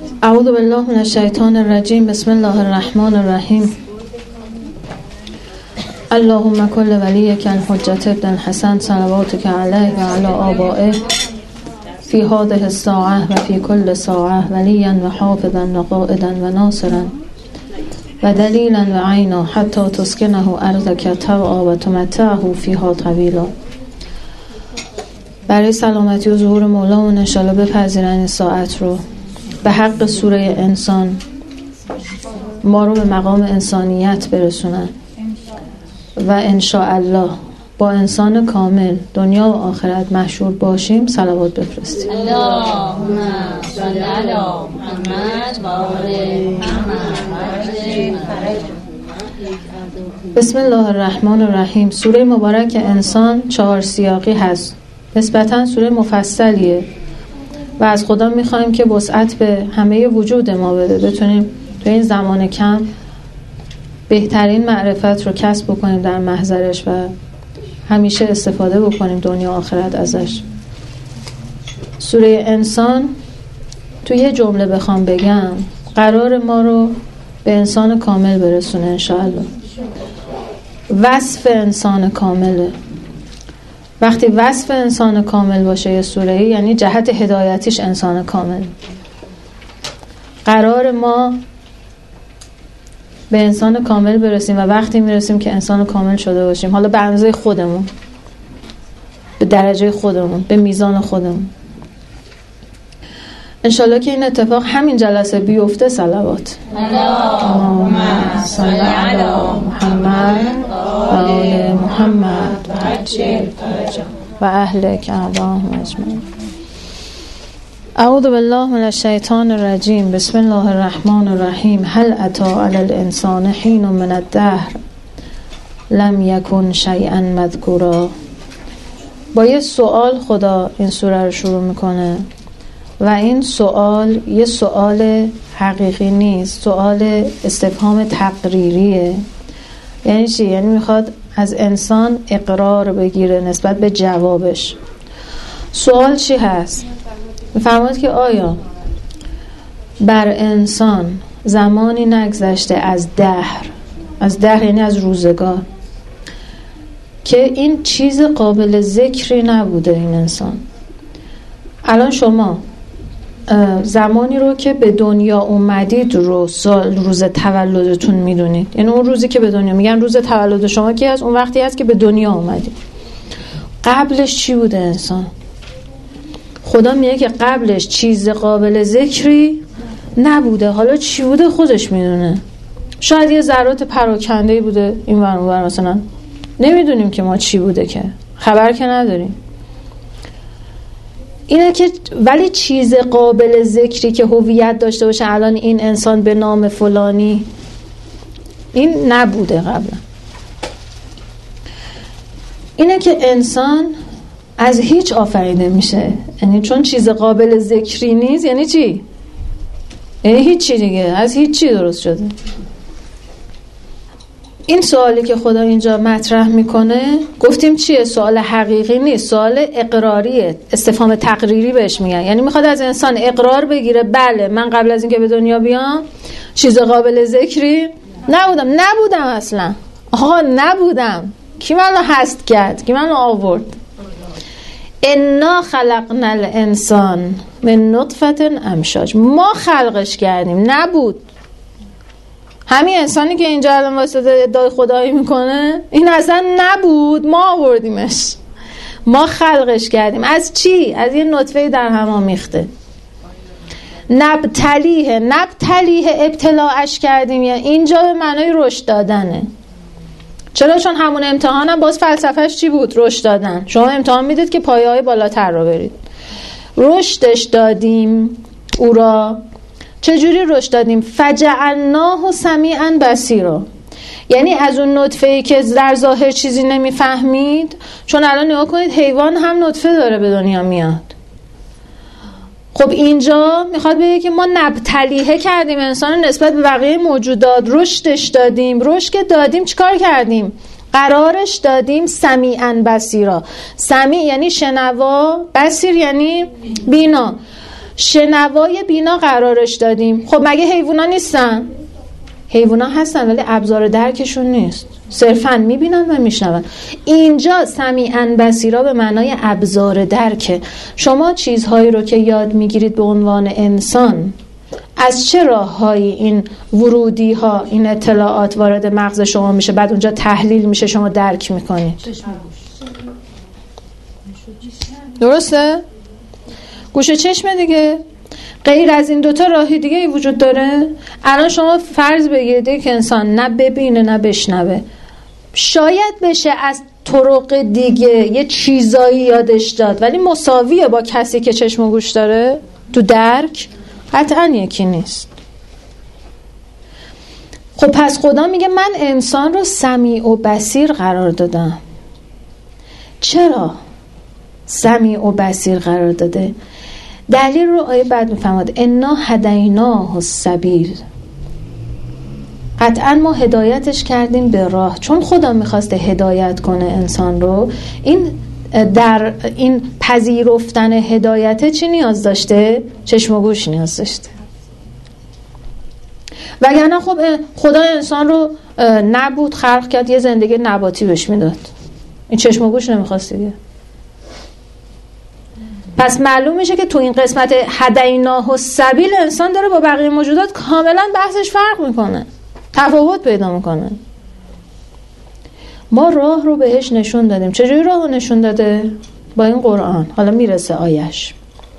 اعوذ بالله من الشیطان الرجیم. بسم الله الرحمن الرحیم. اللهم کل ولیک الحجة ابن الحسن صلواتک علیه و علی آبائه فی هذه الساعه و فی کل ساعه ولیا و حافظا و قائدا و ناصرا و دلیلا و عینا حتی تسکنه ارضک طوعا و تمتعه فیها طویلا. برای سلامتی و ظهور مولامون انشالله بپذیرن این ساعت رو. به حق سوره انسان ما رو به مقام انسانیت برسونن و انشاءالله با انسان کامل دنیا و آخرت محشور باشیم. صلوات بفرستیم. اللهم صل علی محمد و آل محمد. بسم الله الرحمن الرحیم. سوره مبارک انسان 4 سیاقی هست، نسبتاً سوره مفصلیه و از خدا میخوایم که وسعت به همه وجود ما بده، بتونیم تو این زمان کم بهترین معرفت رو کسب بکنیم در محضرش و همیشه استفاده بکنیم دنیا آخرت ازش. سوره انسان تو یه جمله بخوام بگم قرار ما رو به انسان کامل برسونه انشاءالله. وصف انسان کامله. وقتی وصف انسان کامل باشه یه سوره یعنی جهت هدایتیش انسان کامل. قرار ما به انسان کامل برسیم و وقتی میرسیم که انسان کامل شده باشیم، حالا به اندازه خودمون، به درجه خودمون، به میزان خودمون. انشالله که این اتفاق همین جلسه بیفته. صلوات اللهم صل علی محمد و آل محمد و عجل فرجهم و اهل کعبهم اجمعین. اعوذ بالله من الشیطان الرجیم. بسم الله الرحمن الرحیم. هل اتی علی الانسان حین من الدهر لم یکن شیئا مذکورا. با یه سوال خدا این سوره رو شروع میکنه و این سوال یه سوال حقیقی نیست، سوال استفهام تقریریه. یعنی چی؟ یعنی میخواد از انسان اقرار بگیره نسبت به جوابش. سوال چی هست؟ میفرماید که آیا بر انسان زمانی نگذشته از دهر یعنی از روزگار که این چیز قابل ذکری نبوده این انسان. الان شما زمانی رو که به دنیا اومدید رو روز تولدتون میدونید، یعنی اون روزی که به دنیا میگن روز تولد شما کی هست؟ اون وقتی هست که به دنیا اومدید. قبلش چی بوده انسان؟ خدا میگه که قبلش چیز قابل ذکری نبوده. حالا چی بوده خودش میدونه. شاید یه ذرات پراکنده‌ای بوده این ور اون ور، مثلا نمیدونیم که ما چی بوده، که خبر که نداریم. اینه که ولی چیز قابل ذکری که هویت داشته باشه الان این انسان به نام فلانی، این نبوده قبلا. اینه که انسان از هیچ آفریده میشه، یعنی چون چیز قابل ذکری نیست. یعنی چی؟ یعنی هیچی دیگه، از هیچی درست شده. این سوالی که خدا اینجا مطرح میکنه گفتیم چیه؟ سوال حقیقی نیست، سوال اقراریه، استفهام تقریری بهش میگن. یعنی میخواد از انسان اقرار بگیره بله من قبل از اینکه به دنیا بیام چیز قابل ذکری نبودم اصلا. آقا نبودم. کی منو هست کرد؟ کی منو آورد؟ انا خلقنا الانسان من نطفه امشاج. ما خلقش کردیم، نبود. همین انسانی که اینجا الان واسه ادعای خدایی میکنه این اصلا نبود، ما آوردیمش، ما خلقش کردیم. از چی؟ از یه نطفه در هم آمیخته. نبتلیه ابتلاعش کردیم. یا اینجا به معنای رشد دادنه. چرا؟ چون همون امتحانم باز فلسفهش چی بود؟ رشد دادن. شما امتحان میدید که پایه‌های بالاتر رو برید. رشدش دادیم او را. چجوری رشد دادیم؟ فجعلناه سمیعا بصیرا. یعنی از اون نطفه‌ای که در ظاهر چیزی نمیفهمید، چون الان نگاه کنید حیوان هم نطفه داره به دنیا میاد. خب اینجا میخواد بگه که ما نبتلیه کردیم انسان نسبت به بقیه موجودات، رشدش دادیم. رشد که دادیم چیکار کردیم؟ قرارش دادیم سمیعا بصیرا. سمیع یعنی شنوا، بصیر یعنی بینا. شنوای بینا قرارش دادیم. خب مگه حیوونا نیستن؟ حیوونا هستن ولی ابزار درکشون نیست، صرفاً میبینن و میشنون. اینجا سمیعاً بصیرا به معنای ابزار درکه. شما چیزهایی رو که یاد میگیرید به عنوان انسان، از چه راههایی این ورودی ها، این اطلاعات وارد مغز شما میشه، بعد اونجا تحلیل میشه، شما درک میکنید. درسته؟ گوش چشم دیگه. غیر از این دوتا راهی دیگه ای وجود داره؟ الان شما فرض بگیرید که انسان نه ببینه نه بشنوه، شاید بشه از طرق دیگه یه چیزایی یادش داد، ولی مساویه با کسی که چشم و گوش داره تو درک؟ قطعا یکی نیست. خب پس خدا میگه من انسان رو سمیع و بصیر قرار دادم. چرا سمیع و بصیر قرار داده؟ دلیل رو آیه بعد میفهمد انا هدیناه السبیل. قطعا ما هدایتش کردیم به راه، چون خدا میخواسته هدایت کنه انسان رو. این در این پذیرفتن هدایت چی نیاز داشته؟ چشم و گوش نیاز داشته. وگرنه خب خدا انسان رو نبود خلق کرد، یه زندگی نباتی بهش میداد، این چشم و گوش نمیخواست دیگه. پس معلوم میشه که تو این قسمت هدیناه السبیل انسان داره با بقیه موجودات کاملا بحثش فرق میکنه، تفاوت پیدا میکنه. ما راه رو بهش نشون دادیم. چجوری راه رو نشون داده؟ با این قرآن. حالا میرسه آیش.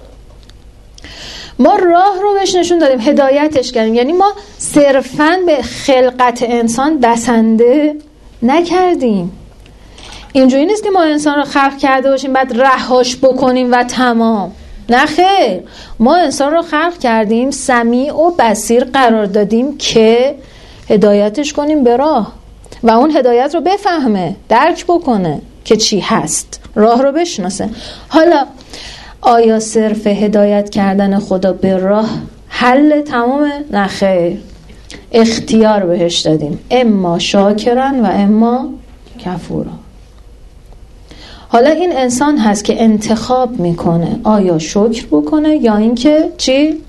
ما راه رو بهش نشون دادیم، هدایتش کردیم. یعنی ما صرفاً به خلقت انسان بسنده نکردیم. اینجوری نیست که ما انسان رو خلق کرده باشیم بعد رهاش بکنیم و تمام. نه خیر، ما انسان رو خلق کردیم، سمیع و بصیر قرار دادیم که هدایتش کنیم به راه و اون هدایت رو بفهمه، درک بکنه که چی هست، راه رو بشناسه. حالا آیا صرف هدایت کردن خدا به راه حل تمامه؟ نه خیر، اختیار بهش دادیم، اما شاکرن و اما کفورا. حالا این انسان هست که انتخاب میکنه آیا شکر بکنه یا اینکه چی؟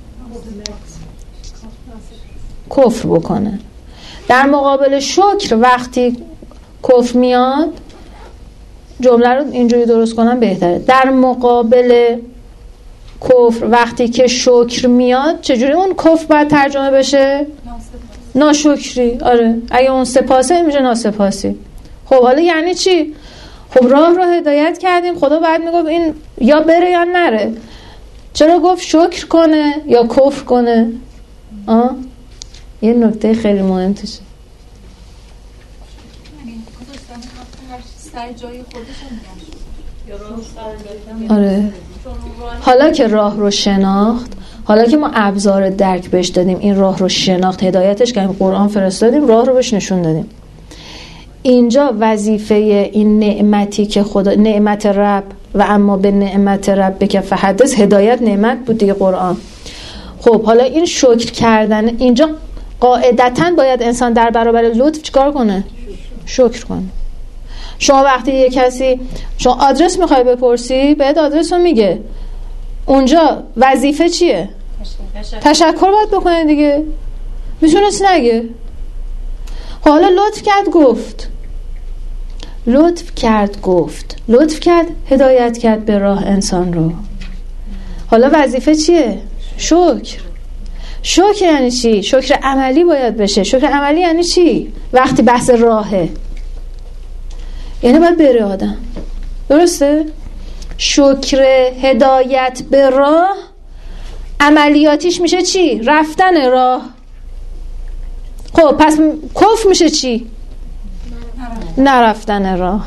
کفر بکنه. در مقابل شکر وقتی کفر میاد، جمله رو اینجوری درست کنم بهتره، در مقابل کفر وقتی که شکر میاد، چجوری اون کفر باید ترجمه بشه؟ ناشکری. آره، اگه اون سپاسه میشه ناسپاسی. خب حالا یعنی چی؟ خب راه رو هدایت کردیم، خدا باید میگفت این یا بره یا نره. چرا گفت شکر کنه یا کفر کنه؟ یه نکته خیلی مهم توشه. آره، حالا که راه رو شناخت، حالا که ما ابزار درک بهش دادیم، این راه رو شناخت، هدایتش کردیم، قرآن فرستادیم، راه رو بهش نشون دادیم. اینجا وظیفه این نعمتی که خدا، نعمت رب و اما به نعمت ربک فحدث، هدایت نعمت بود دیگه قرآن. خب حالا این شکر کردن، اینجا قاعدتاً باید انسان در برابر لطف چیکار کنه؟ شکر کنه. شما وقتی یه کسی، شما آدرس میخوای بپرسی، بهت آدرس رو میگه، اونجا وظیفه چیه؟ تشکر باید بکنه دیگه. میتونست نگه. حالا لطف کرد گفت، لطف کرد گفت، لطف کرد هدایت کرد به راه انسان رو. حالا وظیفه چیه؟ شکر. شکر یعنی چی؟ شکر عملی باید بشه. شکر عملی یعنی چی؟ وقتی بحث راهه، یعنی باید بره آدم. درسته؟ شکر هدایت به راه عملیاتیش میشه چی؟ رفتن راه. خب پس کفر میشه چی؟ نرفتن راه.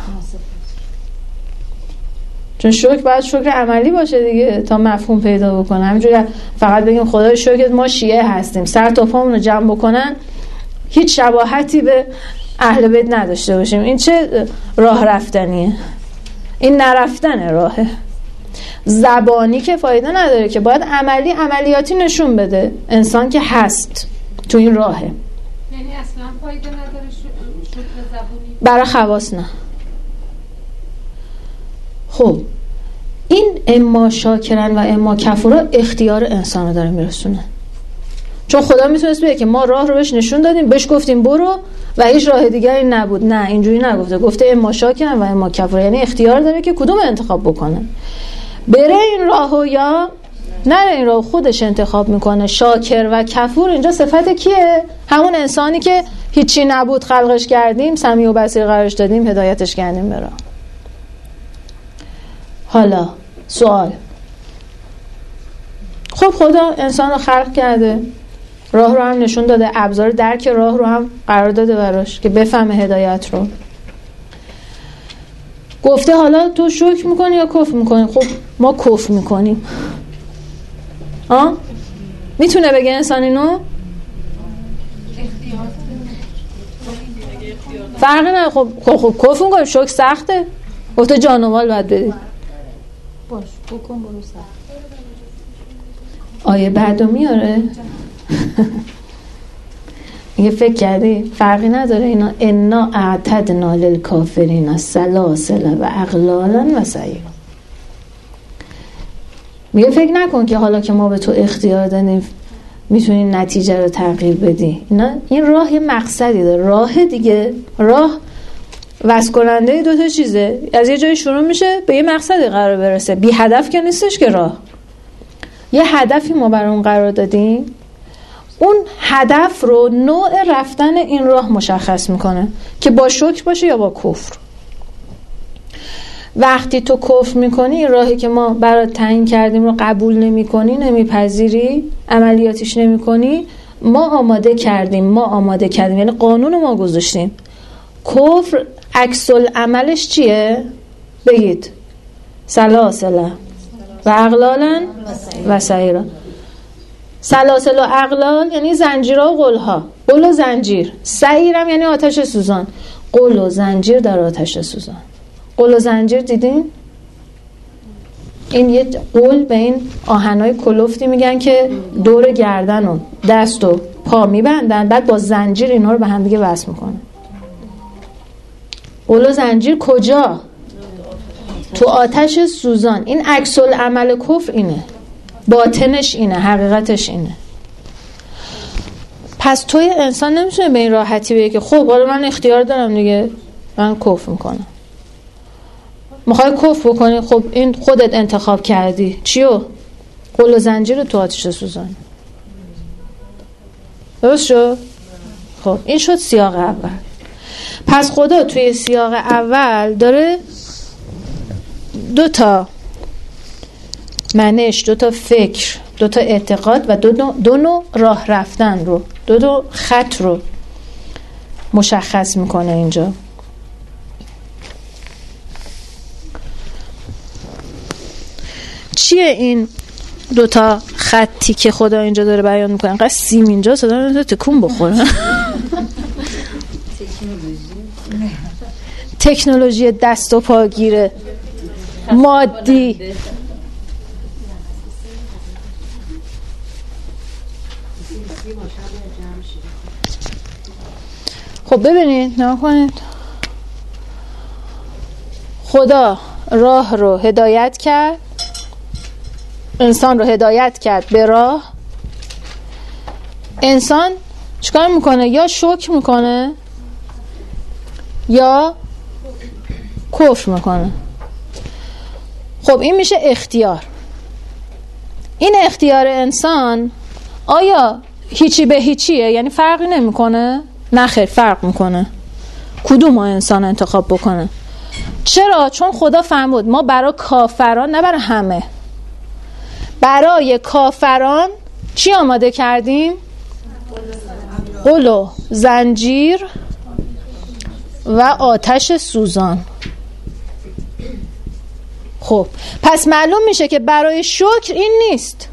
چون شکر باید شکر عملی باشه دیگه تا مفهوم پیدا بکنه. همینجوری فقط بگیم خدای شکر ما شیعه هستیم، سر تا پامون رو جمع بکنن، هیچ شباهتی به اهل بیت نداشته باشیم، این چه راه رفتنیه؟ این نرفتن راهه. زبانی که فایده نداره، که باید عملی، عملیاتی نشون بده انسان که هست تو این راهه. یعنی اصلا فایده نداره شکر زبانی؟ برای خواص نه. خب این اما شاکرن و اما کفورا اختیار انسان رو داره میرسونه. چون خدا میتونست بگه که ما راه رو بهش نشون دادیم، بهش گفتیم برو و هیچ راه دیگری نبود. نه، اینجوری نگفته، گفته اما شاکرن و اما کفورا، یعنی اختیار داره که کدوم انتخاب بکنه، بره این راهو یا نره این راهو. خودش انتخاب میکنه. شاکر و کفور اینجا صفت کیه؟ همون انسانی که هیچی نبود خلقش کردیم، سمیع و بصیر قرارش دادیم، هدایتش کردیم به راه. حالا سوال، خب خدا انسان رو خلق کرده، راه رو هم نشون داده، ابزار درک راه رو هم قرار داده براش که بفهمه هدایت رو. گفته حالا تو شکر میکنی یا کفر میکنی؟ خب ما کفر میکنیم. میتونه بگه انسان اینو؟ فرقی نه. خب کفر میکنیم، شکر سخته. گفته جانوال باید بدید. باش بکن برو سخت. آیه بعدو میاره. یه فکر کردی فرقی نداره اینا؟ انا اعتدنا للکافرین سلاسل و اغلالا و سعیرا. میگه فکر نکن که حالا که ما به تو اختیار دادیم میتونی نتیجه رو تغییر بدی. این راه یه مقصدی داره. راه دیگه، راه وصل کننده دو تا چیزه. از یه جایی شروع میشه به یه مقصدی قرار برسه. بی هدف که نیستش که راه. یه هدفی ما برای اون قرار دادیم، اون هدف رو نوع رفتن این راه مشخص میکنه که با شکر باشه یا با کفر. وقتی تو کفر میکنی، این راهی که ما برات تعیین کردیم رو قبول نمیکنی، نمیپذیری، عملیاتش نمیکنی، ما آماده کردیم، یعنی قانون ما گذاشتیم. کفر عکس العملش چیه؟ بگید. سلاسل و اغلالا و سعیرا. سلاسل و اغلال یعنی زنجیرها و قلها، قل و زنجیر. سعیرم یعنی آتش سوزان، قل و زنجیر در آتش سوزان. قل و زنجیر دیدین؟ این یه قل به این آهنای کلفتی میگن که دور گردن و دست و پا میبندن، بعد با زنجیر اینا رو به هم دیگه وصل میکنن. قل و زنجیر کجا؟ تو آتش سوزان. این عکس العمل کفر اینه، باطنش اینه، حقیقتش اینه. پس توی انسان نمیتونه به این راحتی بگه که خب حالا من اختیار دارم دیگه، من کفر میکنم. میخوای کفر بکنی، خب این خودت انتخاب کردی. چیو؟ قل و زنجیر رو تو آتش سوزان. درست شد؟ خب این شد سیاق اول. پس خدا توی سیاق اول داره دو تا منش، دو تا فکر، دو تا اعتقاد و دو نوع راه رفتن رو، دو خط رو مشخص میکنه اینجا. چیه این دو تا خطی که خدا اینجا داره بیان میکنه؟ انقدر سیم اینجا صدا نمیده تکون بخوره. تکنولوژی دست و پاگیره مادی. خب ببینید، نگاه کنید، خدا راه رو هدایت کرد، انسان رو هدایت کرد به راه. انسان چیکار میکنه؟ یا شکر میکنه یا کفر میکنه. خب این میشه اختیار. این اختیار انسان آیا هیچی به هیچیه؟ یعنی فرقی نمیکنه؟ نه خیر، فرق میکنه. کدوم انسان انتخاب بکنه؟ چرا؟ چون خدا فهمید ما برای کافران، نه برای همه، برای کافران چی آماده کردیم؟ قل و زنجیر و آتش سوزان. خب پس معلوم میشه که برای شکر این نیست.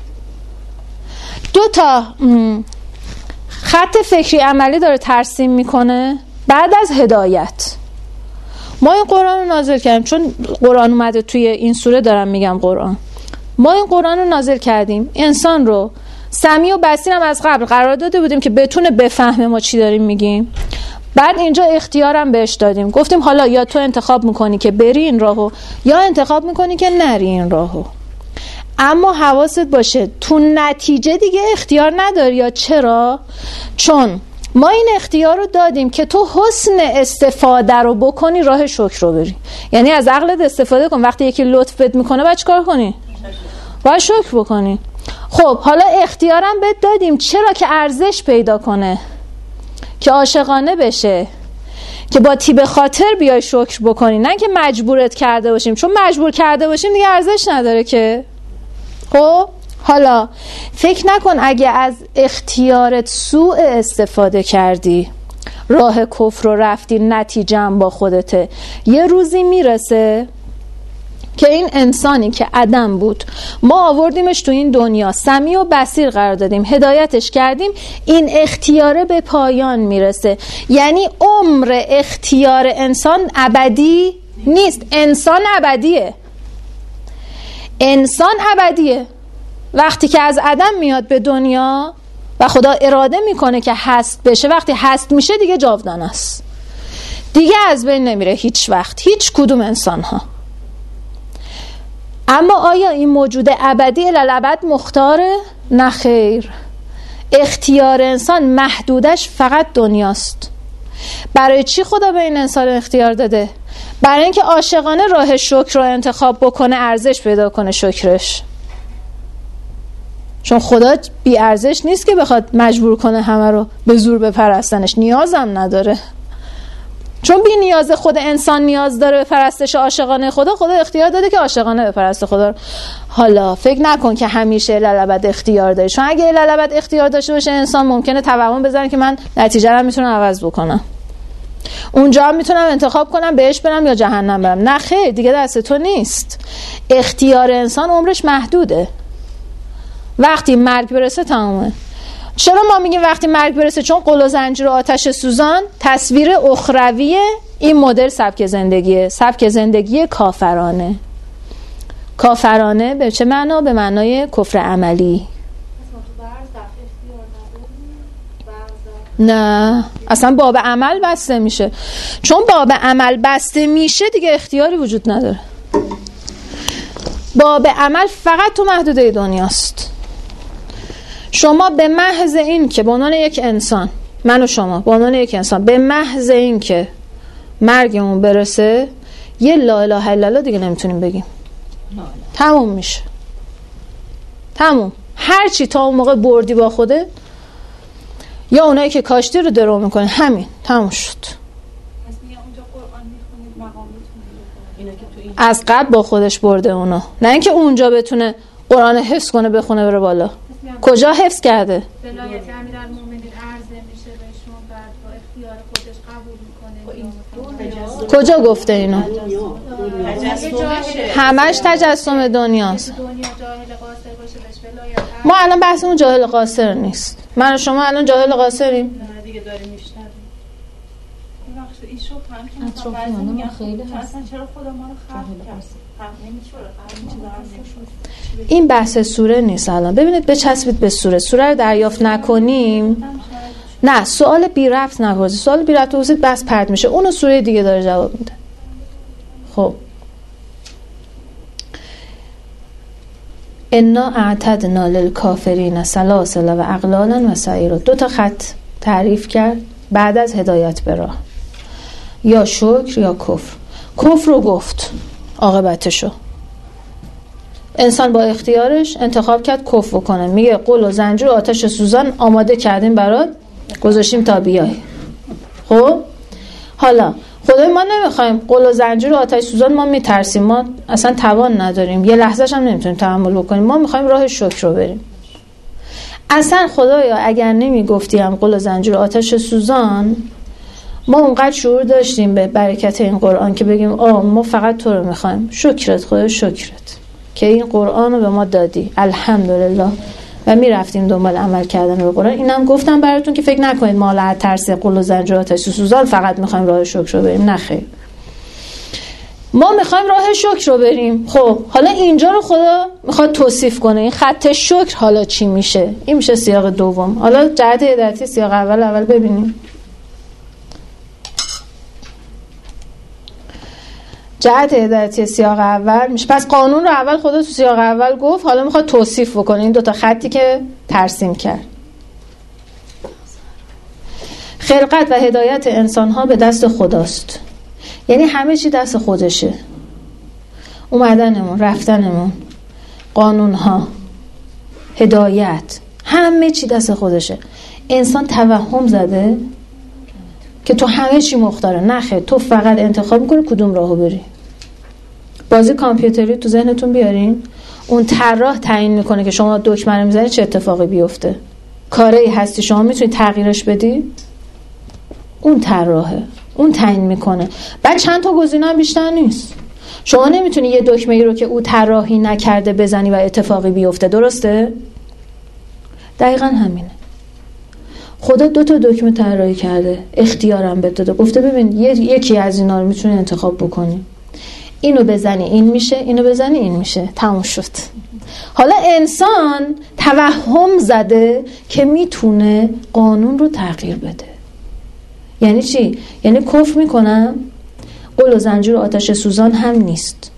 دو تا خط فکری عملی داره ترسیم میکنه بعد از هدایت. ما این قرآن رو نازل کردیم، چون قرآن اومده توی این سوره دارم میگم قرآن. ما این قرآن رو نازل کردیم، انسان رو سمیع و بصیر هم از قبل قرار داده بودیم که بتونه بفهمه ما چی داریم میگیم. بعد اینجا اختیارم بهش دادیم، گفتیم حالا یا تو انتخاب میکنی که بری این راهو یا انتخاب میکنی که نری این راهو. اما حواست باشه تو نتیجه دیگه اختیار نداری. یا چرا؟ چون ما این اختیار رو دادیم که تو حسن استفاده رو بکنی، راه شکر رو بری. یعنی از عقلت استفاده کن. وقتی یکی لطف بهت میکنه باید چیکار کنی؟ باید شکر بکنی. خب حالا اختیارم بهت دادیم چرا؟ که ارزش پیدا کنه، که عاشقانه بشه، که با تیب خاطر بیای شکر بکنی، نه که مجبورت کرده باشیم. چون مجبور کرده باشیم دیگه ارزش نداره که. خب حالا فکر نکن اگه از اختیارت سوء استفاده کردی، راه کفر رو رفتی، نتیجه هم با خودته. یه روزی میرسه که این انسانی که عدم بود ما آوردیمش تو این دنیا، سمیع و بصیر قرار دادیم، هدایتش کردیم، این اختیاره به پایان میرسه. یعنی عمر اختیار انسان ابدی نیست. انسان ابدیه. انسان ابدیه. وقتی که از عدم میاد به دنیا و خدا اراده میکنه که هست بشه، وقتی هست میشه دیگه جاودانه است، دیگه از بین نمیره هیچ وقت، هیچ کدوم انسان ها. اما آیا این موجود ابدی الالعبد مختاره؟ نه خیر. اختیار انسان محدودش فقط دنیاست. برای چی خدا به این انسان اختیار داده؟ برای اینکه عاشقانه راه شکر رو انتخاب بکنه، ارزش پیدا کنه شکرش. چون خدا بی ارزش نیست که بخواد مجبور کنه همه رو به زور بپرستنش، نیازم نداره. چون بی نیاز خود انسان نیاز داره به پرستش عاشقانه خدا، خدا اختیار داده که عاشقانه به پرست خدا. حالا فکر نکن که همیشه الالعبد اختیار داره. چون اگه الالعبد اختیار داشته باشه انسان ممکنه توهم بزنه که من نتیجه رو میتونم عوض بکنم، اونجا هم میتونم انتخاب کنم بهش برم یا جهنم برم. نه خیر، دیگه دست تو نیست. اختیار انسان عمرش محدوده. وقتی مرگ برسه تمامه. چرا ما میگیم وقتی مرگ برسه؟ چون قل و زنجیر و آتش سوزان تصویر اخروی این مدل سبک زندگیه، سبک زندگی کافرانه. کافرانه به چه معنا؟ به معنای کفر عملی. نه، اصلا باب عمل بسته میشه. چون باب عمل بسته میشه دیگه اختیاری وجود نداره. باب عمل فقط تو محدوده دنیاست. شما به محض این که به عنوان یک انسان، من و شما به عنوان یک انسان، به محض این که مرگمون برسه یه لا اله الا الله دیگه نمیتونیم بگیم، تموم میشه. تموم. هرچی تا اون موقع بردی با خوده، یا اونایی که کاشتی رو درو میکنه، همین تموم شد. از قبل با خودش برده اونا، نه اینکه اونجا بتونه قرآن حفظ کنه بخونه بره بالا. کجا حفظ کرده؟ ولایت امیرالمومنین عرضه میشه بهشون، بعد با اختیار خودش قبول میکنه. کجا گفته اینو؟ همش تجسم دنیاست. ما الان بحثمون جاهل قاصر نیست. من و شما الان جاهل قاصریم؟ دیگه داریم میشنویم. این شو فهم که مثلا میگن خیلی اصلا چرا خدا ما رو خلق کرد؟ این بحث سوره نیست الان. ببینید بچسبید به سوره رو دریافت نکنیم. نه، سوال بی ربط نپرسید. سوال بی ربط بپرسید بس پرت میشه. اونو سوره دیگه داره جواب میده. خب انا اعتدنا للکافرین سلاسل و اغلالا و سعیرا. 2 تا خط تعریف کرد بعد از هدایت به راه، یا شکر یا کفر. کفر رو گفت عاقبتشو، انسان با اختیارش انتخاب کرد کفر کنه. میگه قل و زنجیر و آتش سوزان آماده کردیم برات، گذاشتیم تا بیای. خب حالا خدای ما نمیخوایم قل و زنجیر و آتش سوزان، ما میترسیم، ما اصلا توان نداریم، یه لحظه‌ش هم نمیتونیم تحمل بکنیم، ما میخوایم راه شکر رو بریم. اصلا خدایا اگر نمیگفتیم قل و زنجیر و آتش سوزان، ما اونقدر شعور داشتیم به برکت این قرآن که بگیم ما فقط تو رو میخوایم. شکرت خدا، شکرت که این قرآن رو به ما دادی، الحمدلله. و میرفتیم دنبال عمل کردن به قرآن. اینم گفتم براتون که فکر نکنید ما لعنت ترس قل و زنجیر و آتش سوزان فقط میخوایم راه شکر رو بریم. نه خیر، ما میخوایم راه شکر رو بریم. خب حالا اینجا رو خدا میخواد توصیف کنه، این خط شکر حالا چی میشه؟ این میشه سیاق دوم. حالا جهت هدایتی سیاق اول ببینیم. جهت هدایتی سیاق اول میشه. پس قانون رو اول خدا تو سیاق اول گفت، حالا میخواد توصیف بکنه این دوتا خطی که ترسیم کرد. خلقت و هدایت انسان‌ها به دست خداست، یعنی همه چی دست خودشه. اومدنمون، رفتنمون، قانون‌ها، هدایت، همه چی دست خودشه. انسان توهم زده که تو همه چی مختاره. نخیر، تو فقط انتخاب میکنی کدوم راهو بری. بازی کامپیوتری تو ذهنتون بیارین، اون طراح تعیین میکنه که شما دکمه رو میزنید چه اتفاقی بیفته. کاری هستی شما میتونی تغییرش بدی؟ اون طراحه، اون تعیین میکنه. بعد چند تا گزینه هم بیشتر نیست. شما نمیتونی یه دکمه ای رو که او طراحی نکرده بزنی و اتفاقی بیفته. درسته؟ دقیقاً همینه. خدا 2 تا دکمه طراحی کرده، اختیارم بهت داده، گفته ببین یکی از اینا رو میتونی انتخاب بکنی. اینو بزنی این میشه، اینو بزنی این میشه، تموم شد. حالا انسان توهم زده که میتونه قانون رو تغییر بده. یعنی چی؟ یعنی کفر میکنم قل و زنجیر و آتش سوزان هم نیست.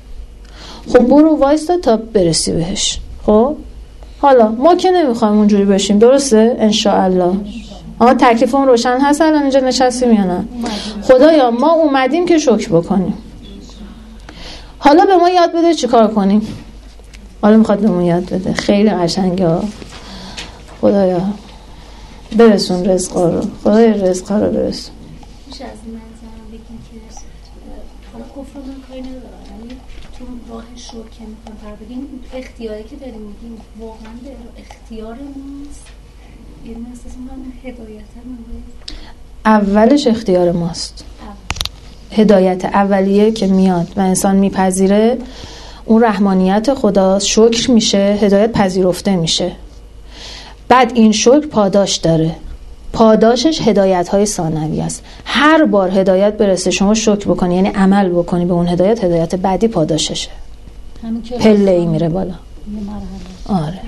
خب برو وایستا تا برسی بهش. خب حالا ما که نمیخوایم اونجوری بشیم، درسته؟ انشاءالله. تکلیفمون روشن هست الان اینجا نشستیم یا نه؟ خدایا ما اومدیم که شکر بکنیم. حالا به ما یاد بده چیکار کنیم. حالا میخواد به ما یاد بده. خیلی قشنگه. خدایا برسون رزقا رو. خدایا رزقا رو برسون. میشه از این منظرم بگیم که حالا کفر من کاری ندارم، ولی تو راه شکر که میخوام پر بگیم اختیاری که داریم میگیم واقعا به اختیار ماست، یعنی احساس من هدایت اولش اختیار ماست. هدایت اولیه که میاد و انسان میپذیره اون رحمانیت خدا، شکر میشه، هدایت پذیرفته میشه. بعد این شکر پاداش داره. پاداشش هدایت‌های ثانوی است. هر بار هدایت برسه شما شکر بکنی، یعنی عمل بکنی به اون هدایت، هدایت بعدی پاداششه. پله‌ای میره بالا. آره.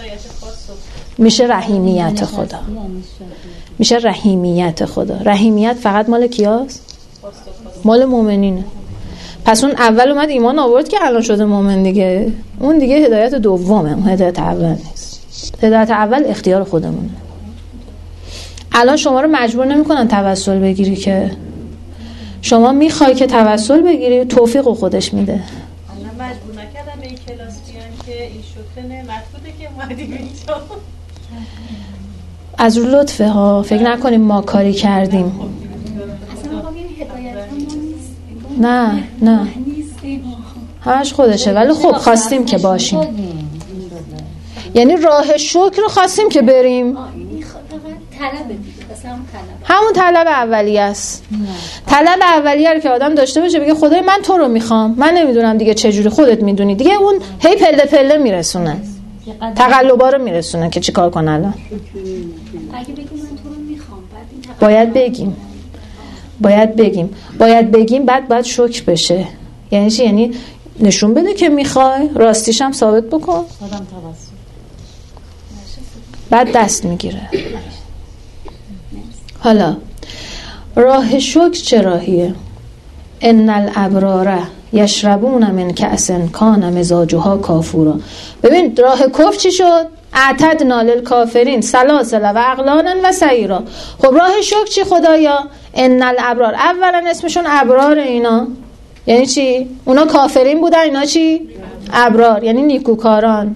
میشه رحیمیت خدا. میشه رحیمیت خدا. رحیمیت فقط مال کیاست؟ مال مؤمنینه. پس اون اول اومد ایمان آورد که الان شده مؤمن دیگه. اون دیگه هدایت دومه، اون هدایت اول نیست. هدایت اول اختیار خودمونه. الان شما رو مجبور نمی‌کنن توسل بگیری، که شما میخوای که توسل بگیری، توفیق خودش میده. الان مجبور نکردم به این کلاس بیان که این شکر نعمت بوده که اومدیم اینجا. از رو لطفه ها، فکر نکنیم ما کاری کردیم. اصلا آقا این هدایت ما نیست. نه همش خودشه، ولی خب خواستیم که باشیم. یعنی راه شکر رو خواستیم که بریم. همون طلب اولیه است. طلب اولیه رو که آدم داشته باشه بگه خدای من تو رو میخوام، من نمیدونم دیگه چه جوری، خودت میدونی دیگه. اون هی پله پله میرسونه، تقلبا رو میرسونه که چیکار کنه. الان اگه بگیم من تو رو میخوام، باید بگیم بعد شکر بشه. یعنی چی؟ یعنی نشون بده که میخوای، راستیش هم ثابت بکن، بعد دست میگیره. حالا راه شکر چه راهیه؟ ان الابرار یشربون من کأس کان مزاجها کافورا. ببین راه کفر چی شد؟ اعتدنا للکافرین سلاسل و اغلالا و سعیرا. خب راه شکر چی خدایا؟ ان الابرار، اولا اسمشون ابرار. اینا یعنی چی؟ اونا کافرین بودن، اینا چی؟ ابرار، یعنی نیکوکاران.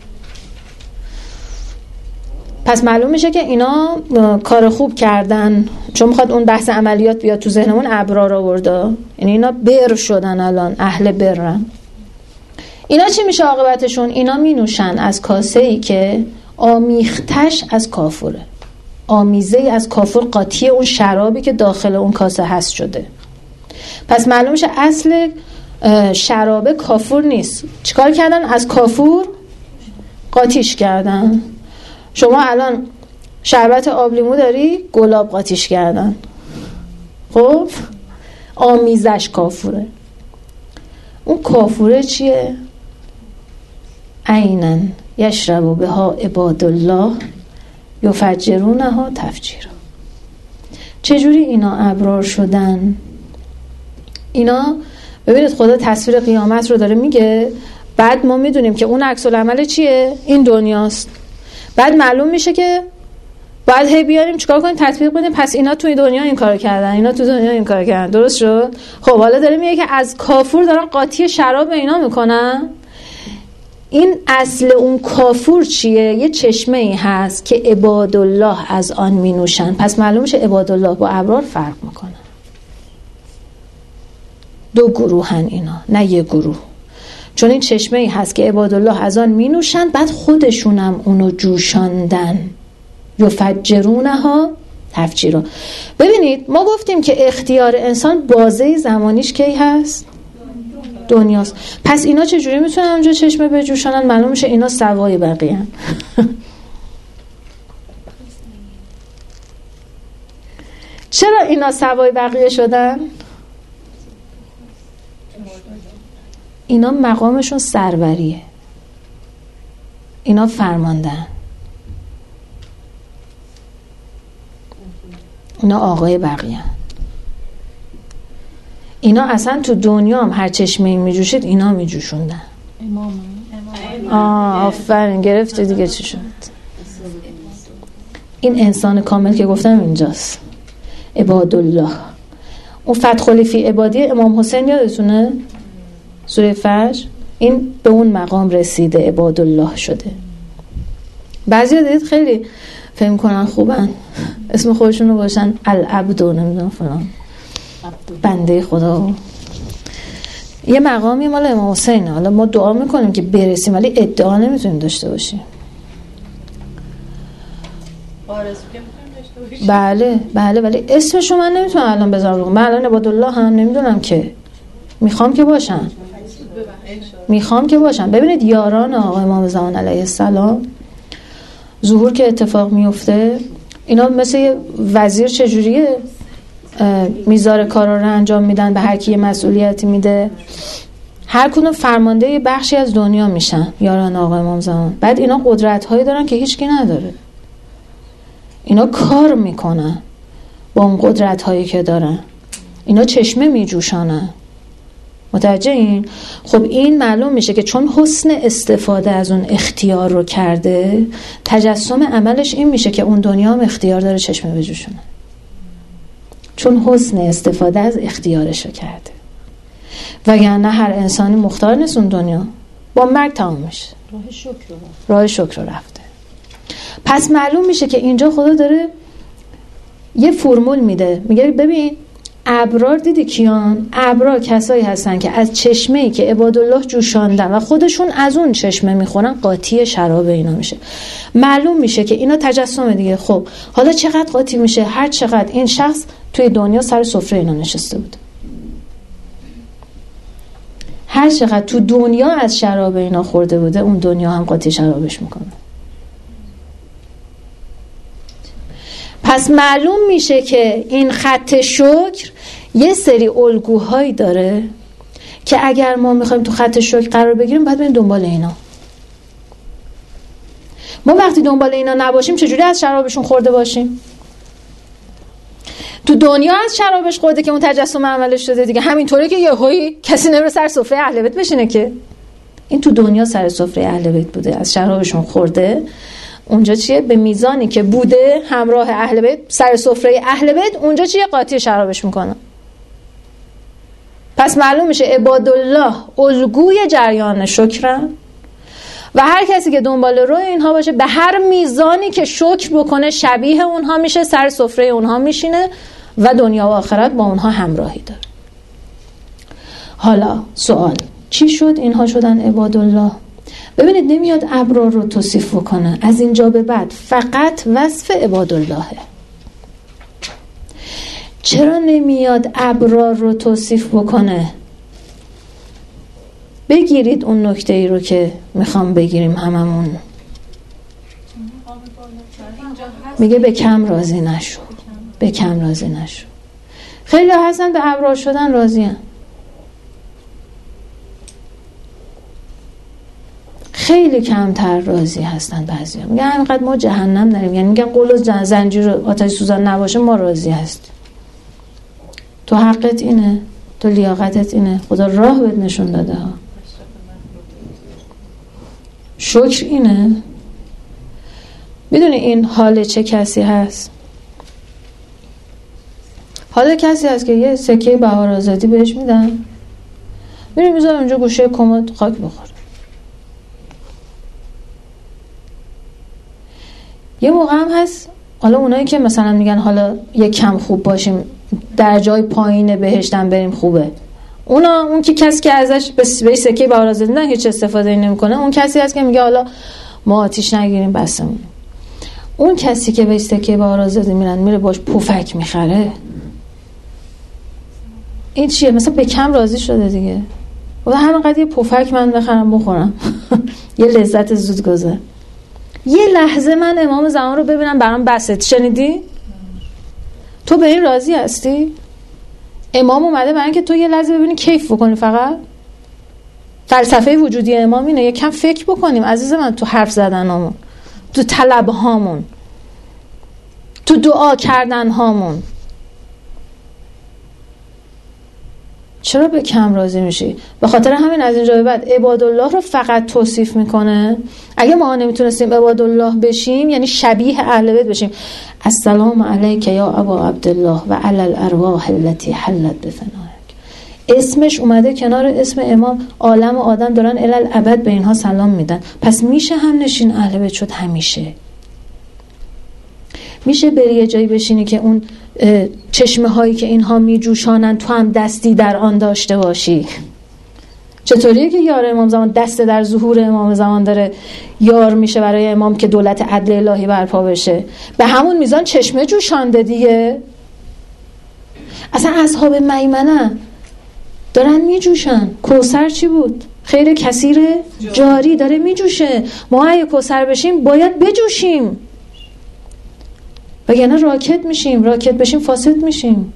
پس معلوم میشه که اینا کار خوب کردن، چون میخواد اون بحث عملیات بیاد تو ذهنمون. ابرار آورده، یعنی اینا بر شدن، الان اهل برن. اینا چی میشه عاقبتشون؟ اینا مینوشن از کاسه‌ای که آمیختش از کافره، آمیزه از کافر قاطی اون شرابی که داخل اون کاسه هست شده. پس معلوم میشه اصل شرابه کافور نیست. چیکار کردن؟ از کافور قاطیش کردن. شما الان شربت آب لیمو داری، گلاب قاطیش کردن. خب آمیزش کافوره. اون کافوره چیه؟ عیناً یشرب بها عباد الله یفجرونها تفجیرا. چجوری اینا ابرار شدن؟ اینا ببینید خدا تصویر قیامت رو داره میگه، بعد ما میدونیم که اون عکس العمل چیه؟ این دنیاست. بعد معلوم میشه که باید هی بیاریم چیکار کنیم؟ تطبیق بدیم. پس اینا توی دنیا این کارو کردن، اینا تو دنیا این کارو کردن، درست شد؟ خب حالا داره میگه که از کافور دارن قاطی شراب اینا میکنن. این اصل اون کافور چیه؟ یه چشمه ای هست که عبادالله از آن می نوشن. پس معلوم میشه عبادالله با ابرار فرق میکنن. دو گروهن اینا، نه یه گروه. چون این چشمه ای هست که عبادالله از آن می نوشن، بعد خودشونم اونو جوشاندن. یفجرونها تفجیرا. ببینید ما گفتیم که اختیار انسان بازه زمانیش کی هست؟ دنیاست. پس اینا چجوری میتونن اونجا چشمه بجوشانن؟ معلوم میشه اینا سوای بقیه. چرا اینا سوای بقیه شدن؟ اینا مقامشون سروریه، اینا فرماندن، اینا آقای بقیه. اینا اصلا تو دنیا هم هر چشمه‌ای میجوشید اینا میجوشوندن. آفرین، گرفتی دیگه. چی شد؟ این انسان کامل که گفتم اینجاست، عبادالله. اون فتح فی عبادی امام حسین یادتونه؟ سوره فجر. این به اون مقام رسیده، عبادالله شده. بعضیا دیدید خیلی فهم کنن خوبن، اسم خودشونو باشن العبد و نمیدونم فلان، بنده خدا. یه مقامی مال امام حسینه. حالا ما دعا میکنیم که برسیم، ولی ادعا نمیتونیم داشته باشیم. بله ولی اسمشو من نمیتونم الان بذارم. من الان عبادالله هم نمیدونم که، میخوام که باشن. ببینید یاران آقای امام زمان علیه السلام ظهور که اتفاق میفته، اینا مثل یه وزیر چجوریه میذاره کارا رو انجام میدن، به هر کی مسئولیتی میده، هر کدوم فرمانده یه بخشی از دنیا میشن یاران آقای امام زمان. بعد اینا قدرت هایی دارن که هیچکی نداره. اینا کار میکنن با اون قدرت هایی که دارن. اینا چشمه میجوشانن. متوجه این؟ خب این معلوم میشه که چون حسن استفاده از اون اختیار رو کرده، تجسم عملش این میشه که اون دنیا هم اختیار داره چشمه بجوشونه، چون حسن استفاده از اختیارش رو کرده. وگرنه هر انسانی مختار نیست اون دنیا، با مرگ تمام میشه. راه شکر رو رفته. پس معلوم میشه که اینجا خدا داره یه فرمول میده، میگه ببین ابرار دیدی کیان؟ ابرار کسایی هستن که از چشمه‌ای که عبادالله جوشاندن و خودشون از اون چشمه میخورن قاطی شراب اینا میشه. معلوم میشه که اینا تجسم دیگه. خب حالا چقدر قاطی میشه؟ هر چقدر این شخص توی دنیا سر سفره اینا نشسته بود، هر چقدر تو دنیا از شراب اینا خورده بوده، اون دنیا هم قاطی شرابش میکنه. پس معلوم میشه که این خط شکر یه سری الگوهایی داره که اگر ما میخوایم تو خط شکر قرار بگیریم باید بریم دنبال اینا. ما وقتی دنبال اینا نباشیم چجوری از شرابشون خورده باشیم؟ تو دنیا از شرابش خورده که اون تجسم عملش شده دیگه. همینطوره که یهویی کسی نمیره سر سفره اهل بیت بشینه که. این تو دنیا سر سفره اهل بیت بوده، از شرابشون خورده. اونجا چیه؟ به میزانی که بوده همراه اهل بیت سر سفره اهل بیت، اونجا چیه؟ قاطی شرابش میکنن. پس معلوم میشه عبادالله الگوی جریان شکرن و هر کسی که دنبال روی اینها باشه به هر میزانی که شکر بکنه شبیه اونها میشه، سر سفره اونها میشینه و دنیا و آخرت با اونها همراهی داره. حالا سوال چی شد اینها شدن عبادالله؟ ببینید نمیاد ابرار رو توصیف بکنه، از اینجا به بعد فقط وصف عباداللهه. چرا نمیاد ابرار رو توصیف بکنه؟ بگیرید اون نکته ای رو که میخوام بگیریم هممون. میگه به کم راضی نشو، به کم راضی نشو. خیلی هستن به ابرار شدن راضی هن. خیلی کمتر راضی هستن بعضیا. میگن همینقدر ما جهنم نریم، یعنی میگن قول و زنجیر آتش سوزان نباشه ما راضی هستیم. تو حقت اینه؟ تو لیاقتت اینه، خدا راه بهت نشون داده ها. شکر اینه. میدونی این حال چه کسی هست؟ حال کسی هست که یه سکه بهار آزادی بهش میدن، میره میذاره اونجا گوشه کمد خاک بخوره. یه موقع هم هست، حالا اونایی که مثلا میگن حالا یه کم خوب باشیم درجای پایین بهشتن بریم خوبه، اون که کسی که ازش به سکه بهار آزادی میدن هیچ استفاده نمیکنه، اون کسی هست که میگه حالا ما آتیش نگیریم بسمون. اون کسی که به سکه بهار آزادی میرن میره باش پفک میخره، این چیه؟ مثلا به کم راضی شده دیگه، و همینقدر یه پفک من بخرم بخورم یه لذت زودگذر. یه لحظه من امام زمان رو ببینم برام بسه. شنیدی؟ تو به این راضی هستی؟ امام اومده برای اینکه تو یه لحظه ببینی کیف بکنی فقط. فلسفه وجودی امام اینه یه کم فکر بکنیم عزیز من، تو حرف زدنامون، تو طلب هامون، تو دعا کردن هامون. چرا به کم راضی میشی؟ به خاطر همین از اینجا به بعد عبادالله رو فقط توصیف میکنه. اگه ما نمیتونستیم عبادالله بشیم، یعنی شبیه اهل بیت بشیم، السلام علیک یا ابا عبدالله و علی الارواح التي حلت بفنائک. اسمش اومده کنار اسم امام، عالم و آدم دارن الالابد به اینها سلام میدن. پس میشه هم نشین اهل بیت شد. همیشه میشه بری یه جایی بشینی که اون چشمه هایی که اینها میجوشانن تو هم دستی در آن داشته باشی. چطوریه که یار امام زمان دست در ظهور امام زمان داره یار میشه برای امام که دولت عدل الهی برپا بشه؟ به همون میزان چشمه جوشانده دیگه. اصلا اصحاب میمنه دارن میجوشن. کوثر چی بود؟ خیر کثیر جاری داره میجوشه. ما اگه کوثر بشیم باید بجوشیم، وگرنه راکت میشیم. راکت بشیم فاسد میشیم.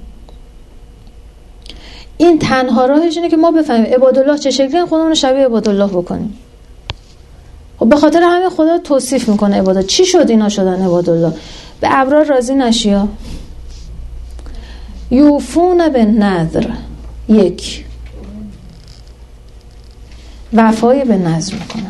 این تنها راهش اینه که ما بفهمیم عبادالله چه شکلی، خودمون شبیه عبادالله بکنیم. خب به خاطر همین خدا توصیف میکنه عبادت. چی شد اینا شدن عبادالله؟ به ابرار راضی نشیا. یوفون بالنذر، یک، وفای به نذر میکنن.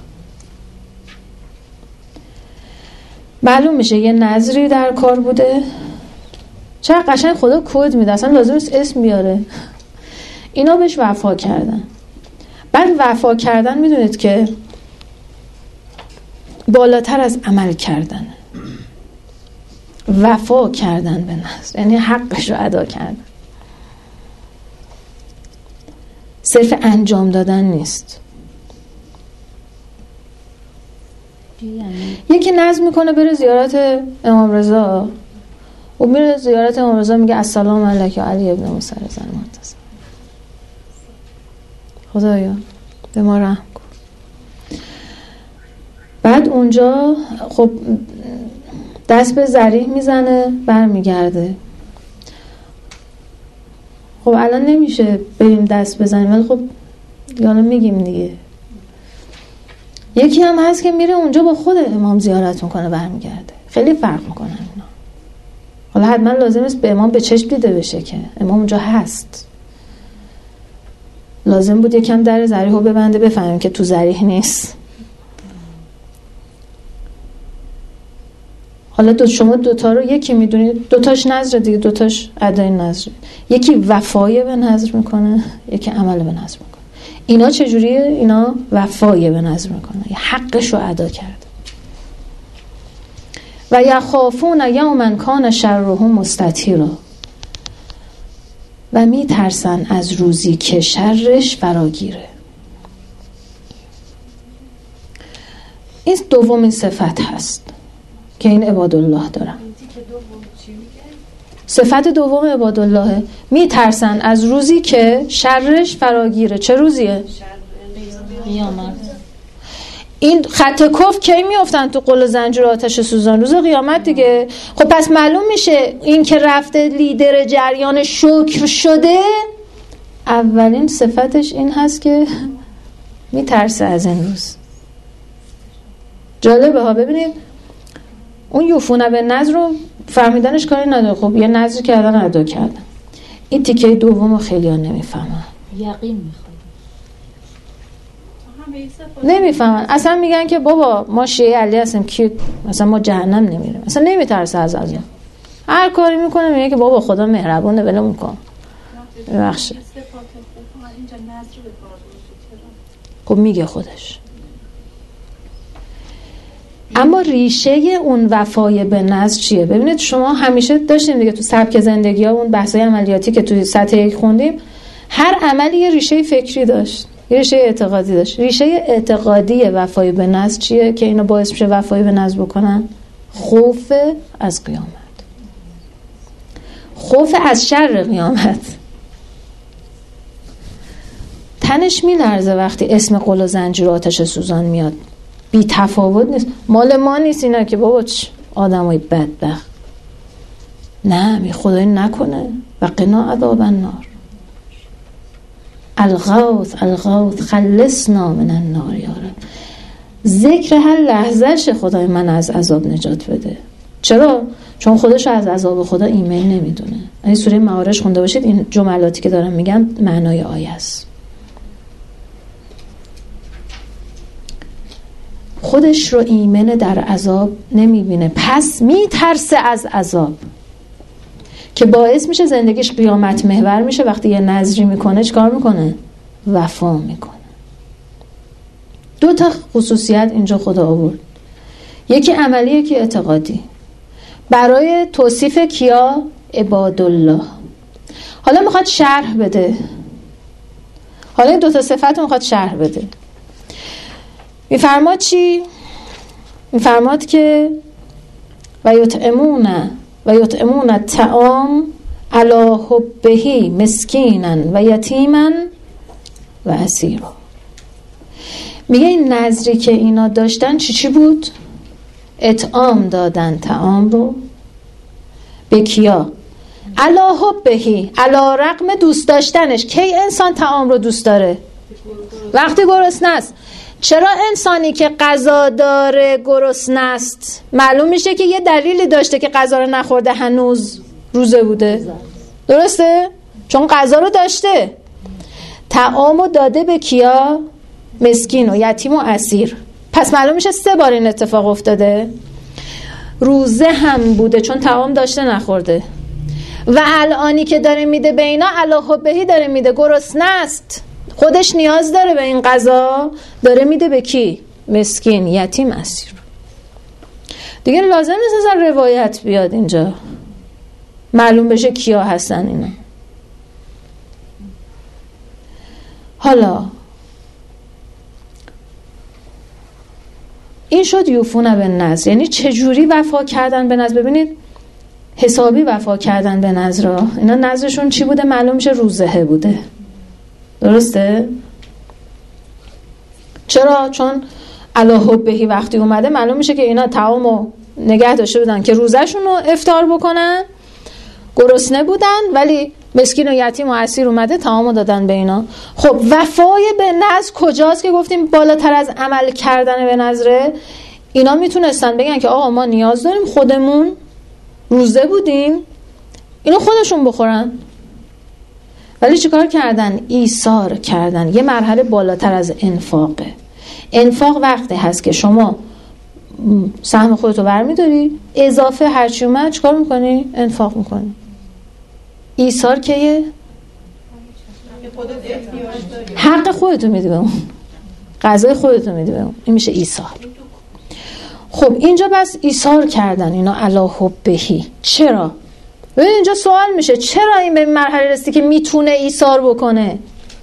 معلوم میشه یه نذری در کار بوده. چرا قشنگ خدا کد میده، اصلا لازم نیست اسم بیاره. اینا بهش وفا کردن. بعد وفا کردن میدونید که بالاتر از عمل کردن. وفا کردن به نذر یعنی حقش رو ادا کردن، صرف انجام دادن نیست. یکی نذر میکنه بره زیارت امام رضا و میره زیارت امام رضا میگه السلام علیک علی ابن موسی رضا المرتضی، خدایا به ما رحم کن. بعد اونجا خب دست به ذریح میزنه برمیگرده. خب الان نمیشه بریم دست بزنیم، ولی خب یالا میگیم دیگه. یکی هم هست که میره اونجا با خود امام زیارت میکنه برمیگرده. خیلی فرق میکنن اینا. حالا حتما لازم است به امام به چشم دیده بشه که امام اونجا هست. لازم بود یکم در ذریحو ببنده بفهمیم که تو ذریح نیست. حالا شما دوتا رو یکی میدونید، دوتاش نذر دیگه، دوتاش ادای نذر. یکی وفای به نذر میکنه، یکی عمل به نذر میکنه. اینا چجوریه؟ اینا وفای به نذر میکنه، حقش رو ادا کرده. و یخافون یوما کان شره مستطیرا، و میترسن از روزی که شرش فراگیره. این دومین صفت هست که این عبادالله دارن. صفت دوم عبادالله، میترسن از روزی که شرش فراگیره. چه روزیه؟ قیامت. این خط کف کی میافتن تو قل زنجیر آتش سوزان؟ روز قیامت دیگه. خب پس معلوم میشه این که رفته لیدر جریان شکر شده، اولین صفتش این هست که میترسه از این روز. جالبه ها، ببینید اون یوفونه به نذر رو فهمیدنش کاری نداره. خب یه نذر کردن ادا کردن. این تیکه دومو خیلی ها نمیفهمن. یقین میخواد. نمیفهمن. اصلا میگن که بابا ما شیعه علی هستیم که مثلا ما جهنم نمیریم. اصلا نمیترسه از عذاب. هر کاری میکنه میگه که بابا خدا مهربونه ولمون کن. ببخشید. خب میگه خودش. اما ریشه اون وفای به نذر چیه؟ ببینید شما همیشه داشتین دیگه تو سبک زندگی ها اون بحثای عملیاتی که توی سطح 1 خوندیم، هر عملی یه ریشه فکری داشت، یه ریشه اعتقادی داشت. ریشه اعتقادی وفای به نذر چیه که اینا باعث میشه وفای به نذر بکنن؟ خوف از قیامت، خوف از شر قیامت. تنش میلرزه وقتی اسم قل و زنجیر و آتش سوزان میاد. بی تفاوت نیست، مال ما نیست اینا که بابا آدمای بدبخت. نه، می خدای نکنه. و قنا عذاب النار، الغوث الغوث خلصنا من النار یا رب. ذکر هر لحظهش خدای من از عذاب نجات بده. چرا؟ چون خودش از عذاب خدا ایمن نمیدونه. این سوره معارج خونده باشید، این جملاتی که دارم میگم معنای آیه است. خودش رو ایمن در عذاب نمیبینه، پس میترسه از عذاب که باعث میشه زندگیش قیامت محور میشه. وقتی یه نذری میکنه چیکار میکنه؟ وفا میکنه. 2 خصوصیت اینجا خدا آورد، یکی عملی یکی اعتقادی، برای توصیف کیا؟ عبادالله. حالا میخواد شرح بده، حالا این 2 صفت میخواد شرح بده. میفرماد چی؟ میفرماد که و یطعمون الطعام علی حبه مسکینا و یتیما و اسیرا. میگه این نذری که اینا داشتن چی بود؟ اطعام دادن طعام رو به کیا؟ علی حبه، علی رغم دوست داشتنش. کی انسان طعام رو دوست داره؟ وقتی گرسنه است. چرا انسانی که غذا داره گرسنه است؟ معلوم میشه که یه دلیلی داشته که غذا رو نخورده، هنوز روزه بوده. درسته؟ چون غذا رو داشته. طعامو داده به کیا؟ مسکین و یتیم و اسیر. پس معلوم میشه 3 بار این اتفاق افتاده. روزه هم بوده چون طعام داشته نخورده، و الانی که داره میده به اینا علی حبهی داره میده، گرسنه است، خودش نیاز داره به این غذا، داره میده به کی؟ مسکین، یتیم، اسیر. دیگه لازم نیست از روایت بیاد اینجا معلوم بشه کیا هستن اینا. حالا این شد یوفون به نذر، یعنی چجوری وفا کردن به نذر. ببینید حسابی وفا کردن به نذر. اینا نذرشون چی بوده؟ معلوم میشه روزه بوده. درسته؟ چرا؟ چون علی حبهی وقتی اومده معلوم میشه که اینا طعامو نگه داشته بودن که روزشون رو افطار بکنن، گرسنه بودن، ولی مسکین و یتیم و اسیر اومده طعامو دادن به اینا. خب وفای به نذر کجاست که گفتیم بالاتر از عمل کردن به نذر؟ اینا میتونستن بگن که آقا ما نیاز داریم، خودمون روزه بودیم، اینو خودشون بخورن. ولی چیکار کردن؟ ایثار کردن. یه مرحله بالاتر از انفاقه. انفاق وقتی هست که شما سهم خودتو برمیداری، اضافه هرچی اومد چیکار میکنی؟ انفاق میکنی. ایثار کیه؟ حق خودتو میدی به اون، غذای خودتو میدی به اون، این میشه ایثار. خب اینجا بس ایثار کردن اینا علی حبهی. چرا؟ ببین اینجا سوال میشه چرا این به این مرحله رسیدی که میتونه ایثار بکنه؟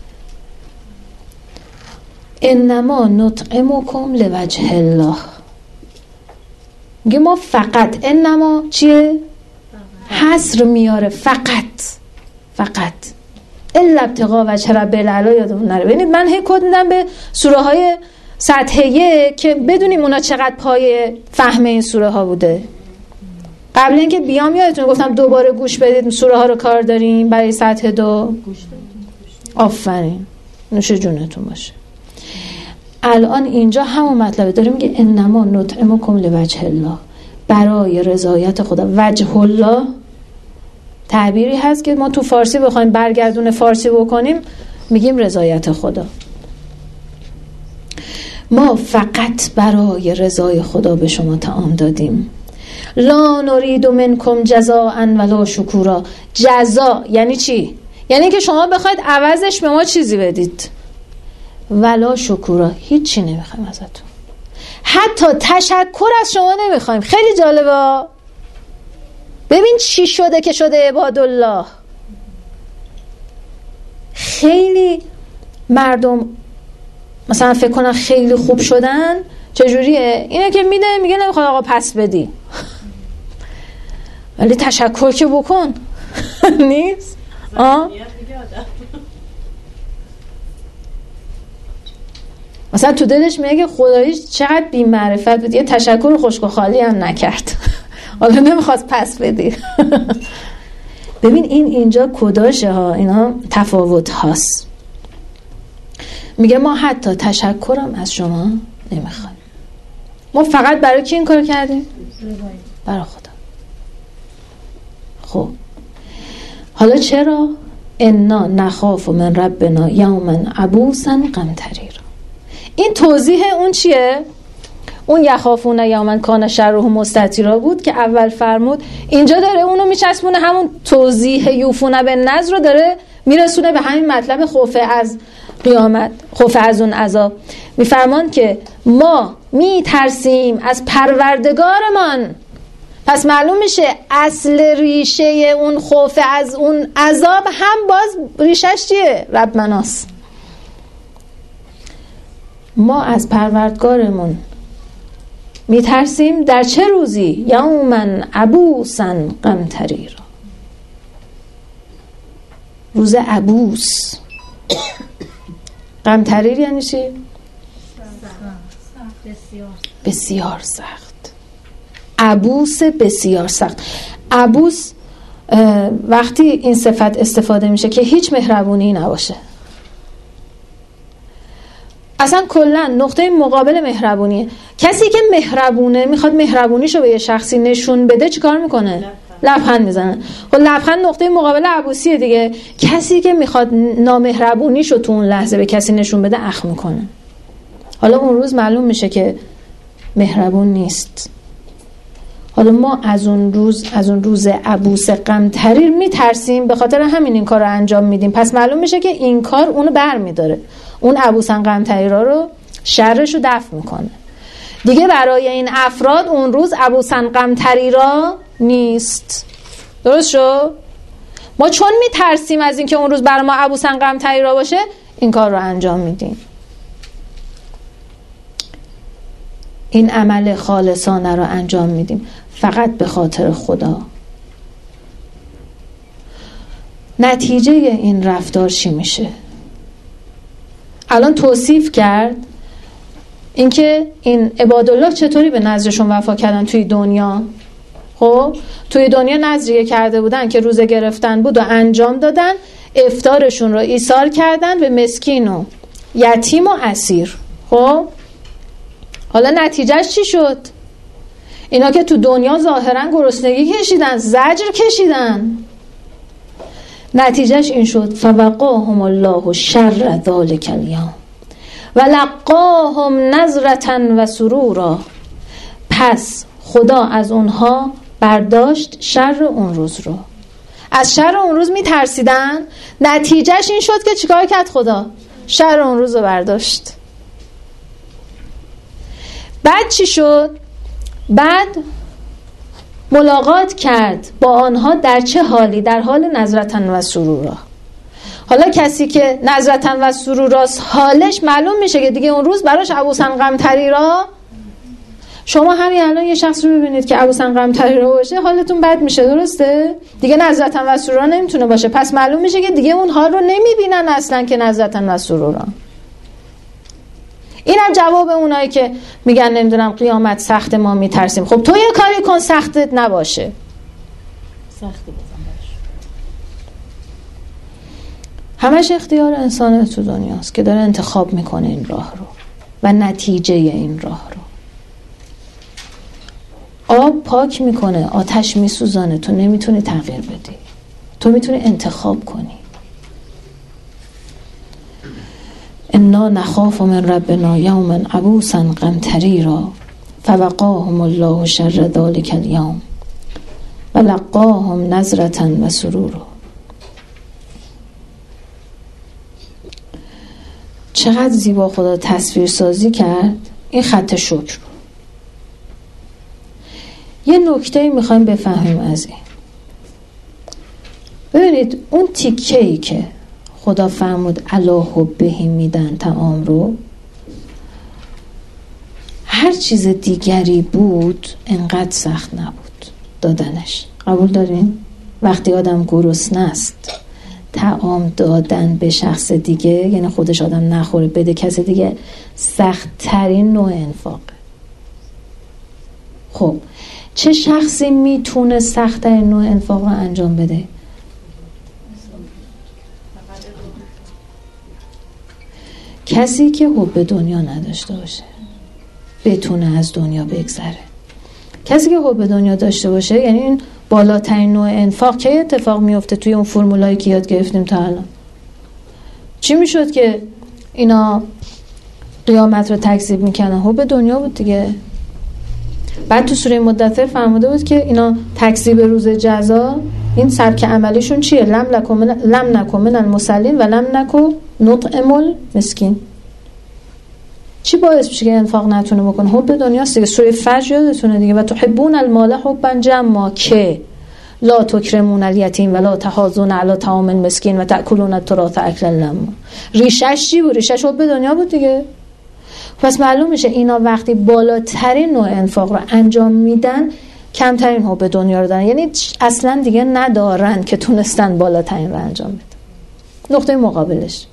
انما نطعمکم لوجه الله. میگه ما فقط، انما چیه؟ حصر میاره، فقط الا ابتغاء وجه رب العلا. یادمون نره. ببینید من هی کد میدم به سوره های سطحیه که بدونیم اونا چقدر پای فهم این سوره ها بوده. قبل اینکه بیام یادتون گفتم دوباره گوش بدید، سوره ها رو کار داریم برای سطح 2. آفرین، نوش جونتون باشه. الان اینجا همون مطلبه داره، میگه انما نطعمکم لوجه الله، برای رضایت خدا. وجه الله تعبیری هست که ما تو فارسی بخوایم برگردون فارسی بکنیم میگیم رضایت خدا. ما فقط برای رضای خدا به شما طعام دادیم. لا نرید منکم جزاء ولا شکورا. جزا یعنی چی؟ یعنی که شما بخواید عوضش به ما چیزی بدید. ولا شکورا، هیچی نمیخوایم ازتون، حتی تشکر از شما نمیخوایم. خیلی جالبه. ببین چی شده که شده عبادالله. خیلی مردم مثلا فکر کنن خیلی خوب شدن. چجوریه؟ اینه که میده میگه نمیخواد آقا پس بدی، ولی تشکر که بکن. نیست؟ مثلا تو دلش میگه خدایی چقدر بی معرفت بود، یه تشکر خشک و خالی هم نکرد، حالا نمیخواست پس بدی. ببین اینجا کداشه ها، اینا تفاوت هاست. میگه ما حتی تشکرم از شما نمیخوایم. ما فقط برای کی این کار کردیم؟ برای خدا. خب حالا چرا؟ انا نخاف من ربنا یوما عبوسا قمطریرا. این توضیح اون چیه؟ اون یخافون یوما کان شره مستطیرا بود که اول فرمود. اینجا داره اونو میچسبونه، همون توضیح یوفون به نذر رو داره میرسونه به همین مطلب خوف از قیامت، خوف از اون عذاب. میفرمان که ما میترسیم از پروردگارمان. پس معلوم میشه اصل ریشه اون خوف از اون عذاب هم باز ریشش چیه؟ رب مناس. ما از پروردگارمون میترسیم در چه روزی؟ یوما عبوسا قمطریرا. روز عبوس. قمطریر یعنی چی؟ بسیار سخت. عبوس بسیار سخت. عبوس وقتی این صفت استفاده میشه که هیچ مهربونی نباشه. اصلا کلا نقطه مقابل مهربونیه. کسی که مهربونه میخواد مهربونیشو به یه شخصی نشون بده چیکار میکنه؟ لبخند میزنه. خب لبخند نقطه مقابل عبوسیه دیگه. کسی که میخواد نامهربونیشو تو اون لحظه به کسی نشون بده اخم میکنه. حالا اون روز معلوم میشه که مهربون نیست. حالا ما از اون روز عبوس قمطریر میترسیم، به خاطر همین این کار رو انجام میدیم. پس معلوم میشه که این کار اونو بر میداره، اون عبوسن قمطریرا رو شرش رو دفع میکنه دیگه. برای این افراد اون روز عبوسن قمطریرا نیست. درست شد؟ ما چون میترسیم از اینکه اون روز برای ما عبوسن قمطریرا باشه این کار رو انجام میدیم. این عمل خالصانه رو انجام میدیم فقط به خاطر خدا. نتیجه این رفتار چی میشه؟ الان توصیف کرد اینکه این عبادالله چطوری به نذرشون وفا کردن توی دنیا. خب توی دنیا نذریه کرده بودن که روزه گرفتن بود و انجام دادن، افطارشون رو ایثار کردن به مسکین و یتیم و اسیر. خب حالا نتیجهش چی شد؟ اینا که تو دنیا ظاهرا گرسنگی کشیدن، زجر کشیدن، نتیجهش این شد فوقاهم الله شر ذلک الیوم ولقاهم نظرة و سرورا. پس خدا از اونها برداشت شر اون روز رو. از شر اون روز میترسیدن، نتیجهش این شد که چیکار کرد خدا؟ شر اون روز رو برداشت. بعد چی شد؟ بعد ملاقات کرد با آنها در چه حالی؟ در حال نظرة و سرورا. حالا کسی که نظرة و سروراست حالش معلوم میشه که دیگه اون روز براش عبوسن قمطریرا. شما همین الان یه شخص رو ببینید که عبوسن قمطریرا باشه حالتون بد میشه، درسته؟ دیگه نظرة و سرورا نمیتونه باشه. پس معلوم میشه که دیگه اون حال رو نمیبینن اصلا که نظرة و سرورا. اینم جواب اونایی که میگن نمیدونم قیامت سخت ما میترسیم. خب تو یه کاری کن سختت نباشه. سختی بزن باش. همش اختیار انسان تو دنیاست که داره انتخاب میکنه این راه رو و نتیجه این راه رو. آب پاک میکنه، آتش میسوزانه، تو نمیتونی تغییر بدی. تو میتونی انتخاب کنی. انا نخاف من ربنا یوما عبوسا قمطریرا فوقاهم الله شر ذلک الیوم و لقاهم نظرة و سرورا. چقدر زیبا خدا تصویر سازی کرد این خط شکر رو. یه نکته میخوایم بفهمیم از این. ببینید اون تیکه‌ای که خدا فرمود علی حبه میدن طعام رو، هر چیز دیگری بود انقدر سخت نبود دادنش. قبول دارین؟ وقتی آدم گرسنه است طعام دادن به شخص دیگه، یعنی خودش آدم نخوره بده کسی دیگه، سخت ترین نوع انفاقه. خب چه شخصی میتونه سخت ترین نوع انفاق رو انجام بده؟ کسی که حب دنیا نداشته باشه، بتونه از دنیا بگذره. کسی که حب دنیا داشته باشه، یعنی این بالاترین نوع انفاق. که اتفاق میفته توی اون فرمولایی که یاد گرفتیم تا الان؟ چی میشد که اینا قیامت رو تکذیب میکنن؟ حب دنیا بود دیگه. بعد تو سوره مدثر فرموده بود که اینا تکذیب روز جزا، این سبک عملیشون چیه؟ لم نکن من المصلین و لم نکن نطعم المسکین. چی باعث میشه که انفاق نتونه بکنه؟ حب دنیاست دیگه. سوره فجر یادتونه دیگه، و تحبون المال حبا جما که لا تکرمون الیتیم ولا تحاضون علی طعام المسکین و تاکلون التراث اکلا لما. ریشش چی بود؟ ریشش حب دنیا بود دیگه. پس معلوم میشه اینا وقتی بالاترین نوع انفاق رو انجام میدن کمترین حب دنیا رو دارن، یعنی اصلا دیگه ندارن که تونستن بالاترین رو انجام بدن. نقطه مقابلش.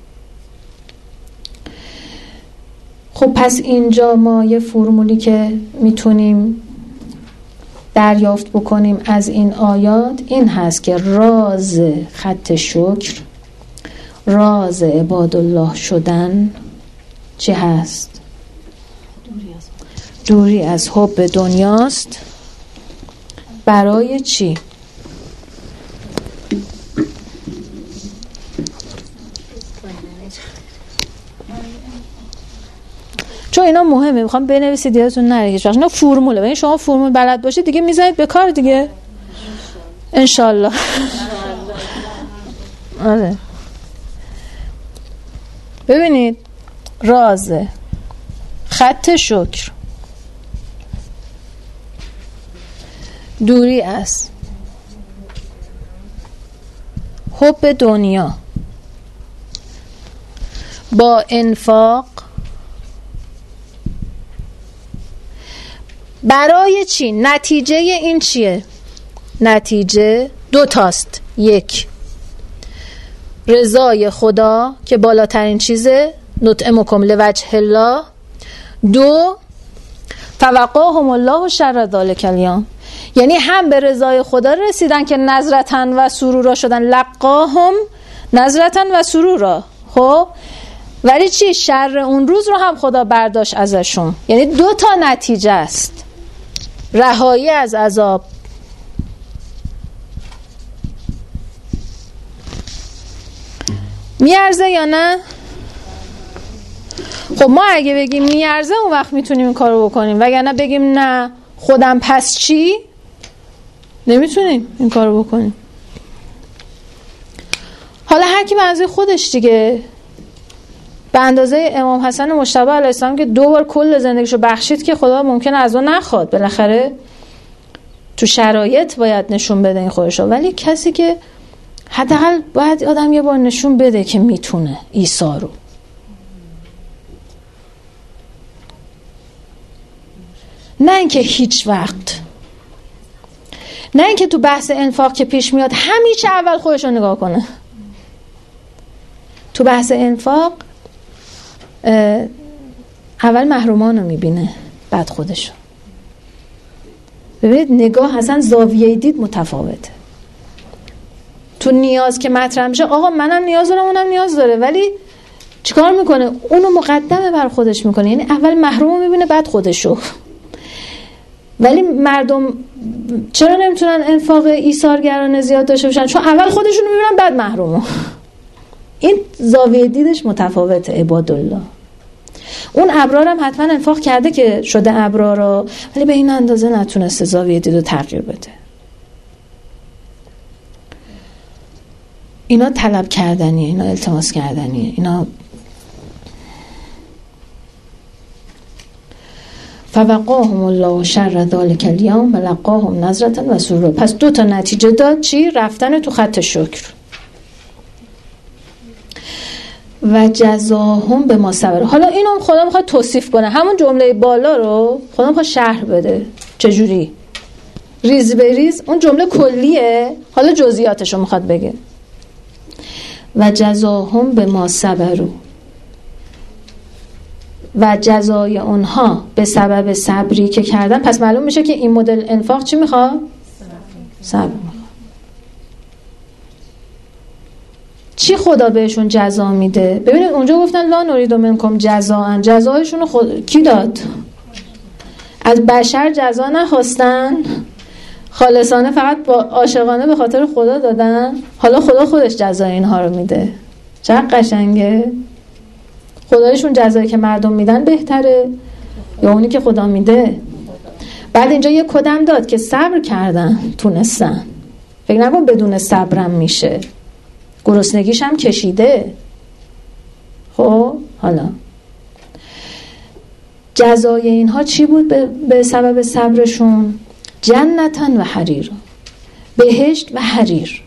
خب پس اینجا ما یه فرمولی که میتونیم دریافت بکنیم از این آیات این هست که راز خط شکر، راز عباد الله شدن چی هست؟ دوری از حب دنیاست. برای چی؟ چون اینا مهمه، میخوام بنویسید یادتون نره هیچ وقت. اینا فرموله، ببین شما فرمول بلد باشید دیگه میذارید به کار دیگه انشالله. آره ببینید راز خط شکر، دوری از حب دنیا با انفاق. برای چی؟ نتیجه این چیه؟ نتیجه دو تاست. یک، رضای خدا که بالاترین چیزه، نطعمکم لوجه الله. دو، فوقاهم الله شر ذلک الیوم، یعنی هم به رضای خدا رسیدن که نظرتن و سرورا شدن، لقاهم نظرتن و سرورا. خب ولی چی؟ شر اون روز رو هم خدا برداشت ازشون. یعنی دو تا نتیجه است، رهایی از عذاب. میارزه یا نه؟ خب ما اگه بگیم میارزه اون وقت میتونیم این کارو بکنیم، وگرنه بگیم نه خودم پس چی؟ نمیتونیم این کارو بکنیم. حالا هر کی به اندازه خودش دیگه، به اندازه امام حسن مجتبی علیه السلام که 2 بار کل زندگیشو بخشید که خدا ممکنه از اون نخواد، بالاخره تو شرایط باید نشون بده این خودشو. ولی کسی که حداقل باید آدم یه بار نشون بده که میتونه عیسی رو. نه اینکه هیچ وقت، نه اینکه تو بحث انفاق که پیش میاد همیشه اول خودش رو نگاه کنه. تو بحث انفاق اول محرومان رو میبینه بعد خودشو. ببینید نگاه اصلا زاویه دید متفاوته. تو نیاز که مطرح میشه، آقا منم نیاز دارم اونم نیاز داره، ولی چیکار میکنه؟ اونو مقدمه بر خودش میکنه. یعنی اول محروم رو میبینه بعد خودشو. ولی مردم چرا نمیتونن انفاق ایثارگرانه زیاد داشته باشن؟ چون اول خودشونو میبینن بعد محرومو. این زاویه دیدش متفاوته. عبادالله اون ابرار هم حتما انفاق کرده که شده ابرارا، ولی به این اندازه نتونسته زاویه دیدو تغییر بده. اینا طلب کردنیه، اینا التماس کردنیه، اینا فوقاهم الله شر ذلک الیوم و لقاهم نظرة و سرور. پس 2 تا نتیجه داد. چی؟ رفتن تو خط شکر و جزاهم به ما صبر. حالا اینو خدا میخواد توصیف کنه، همون جمله بالا رو خدا میخواد شرح بده. چجوری؟ ریز به ریز. اون جمله کلیه، حالا جزئیاتش رو میخواد بگه. و جزاهم به ما صبروا، و جزای اونها به سبب صبری که کردن. پس معلوم میشه که این مدل انفاق چی میخواد؟ صبر میخواد. چی خدا بهشون جزا میده؟ ببینید اونجا گفتن لا نرید منکم جزاء، جزایشون رو کی داد؟ از بشر جزا نخواستن، خالصانه فقط با عاشقانه به خاطر خدا دادن. حالا خدا خودش جزای اینها رو میده. چقدر قشنگه. خدایشون جزایی که مردم میدن بهتره یا اونی که خدا میده؟ بعد اینجا یه کدم داد که صبر کردن، تونستن. فکر نکن بدون صبرم میشه. گرسنگیش هم کشیده. خب حالا جزای اینها چی بود به سبب صبرشون؟ جنتن و حریر، بهشت و حریر.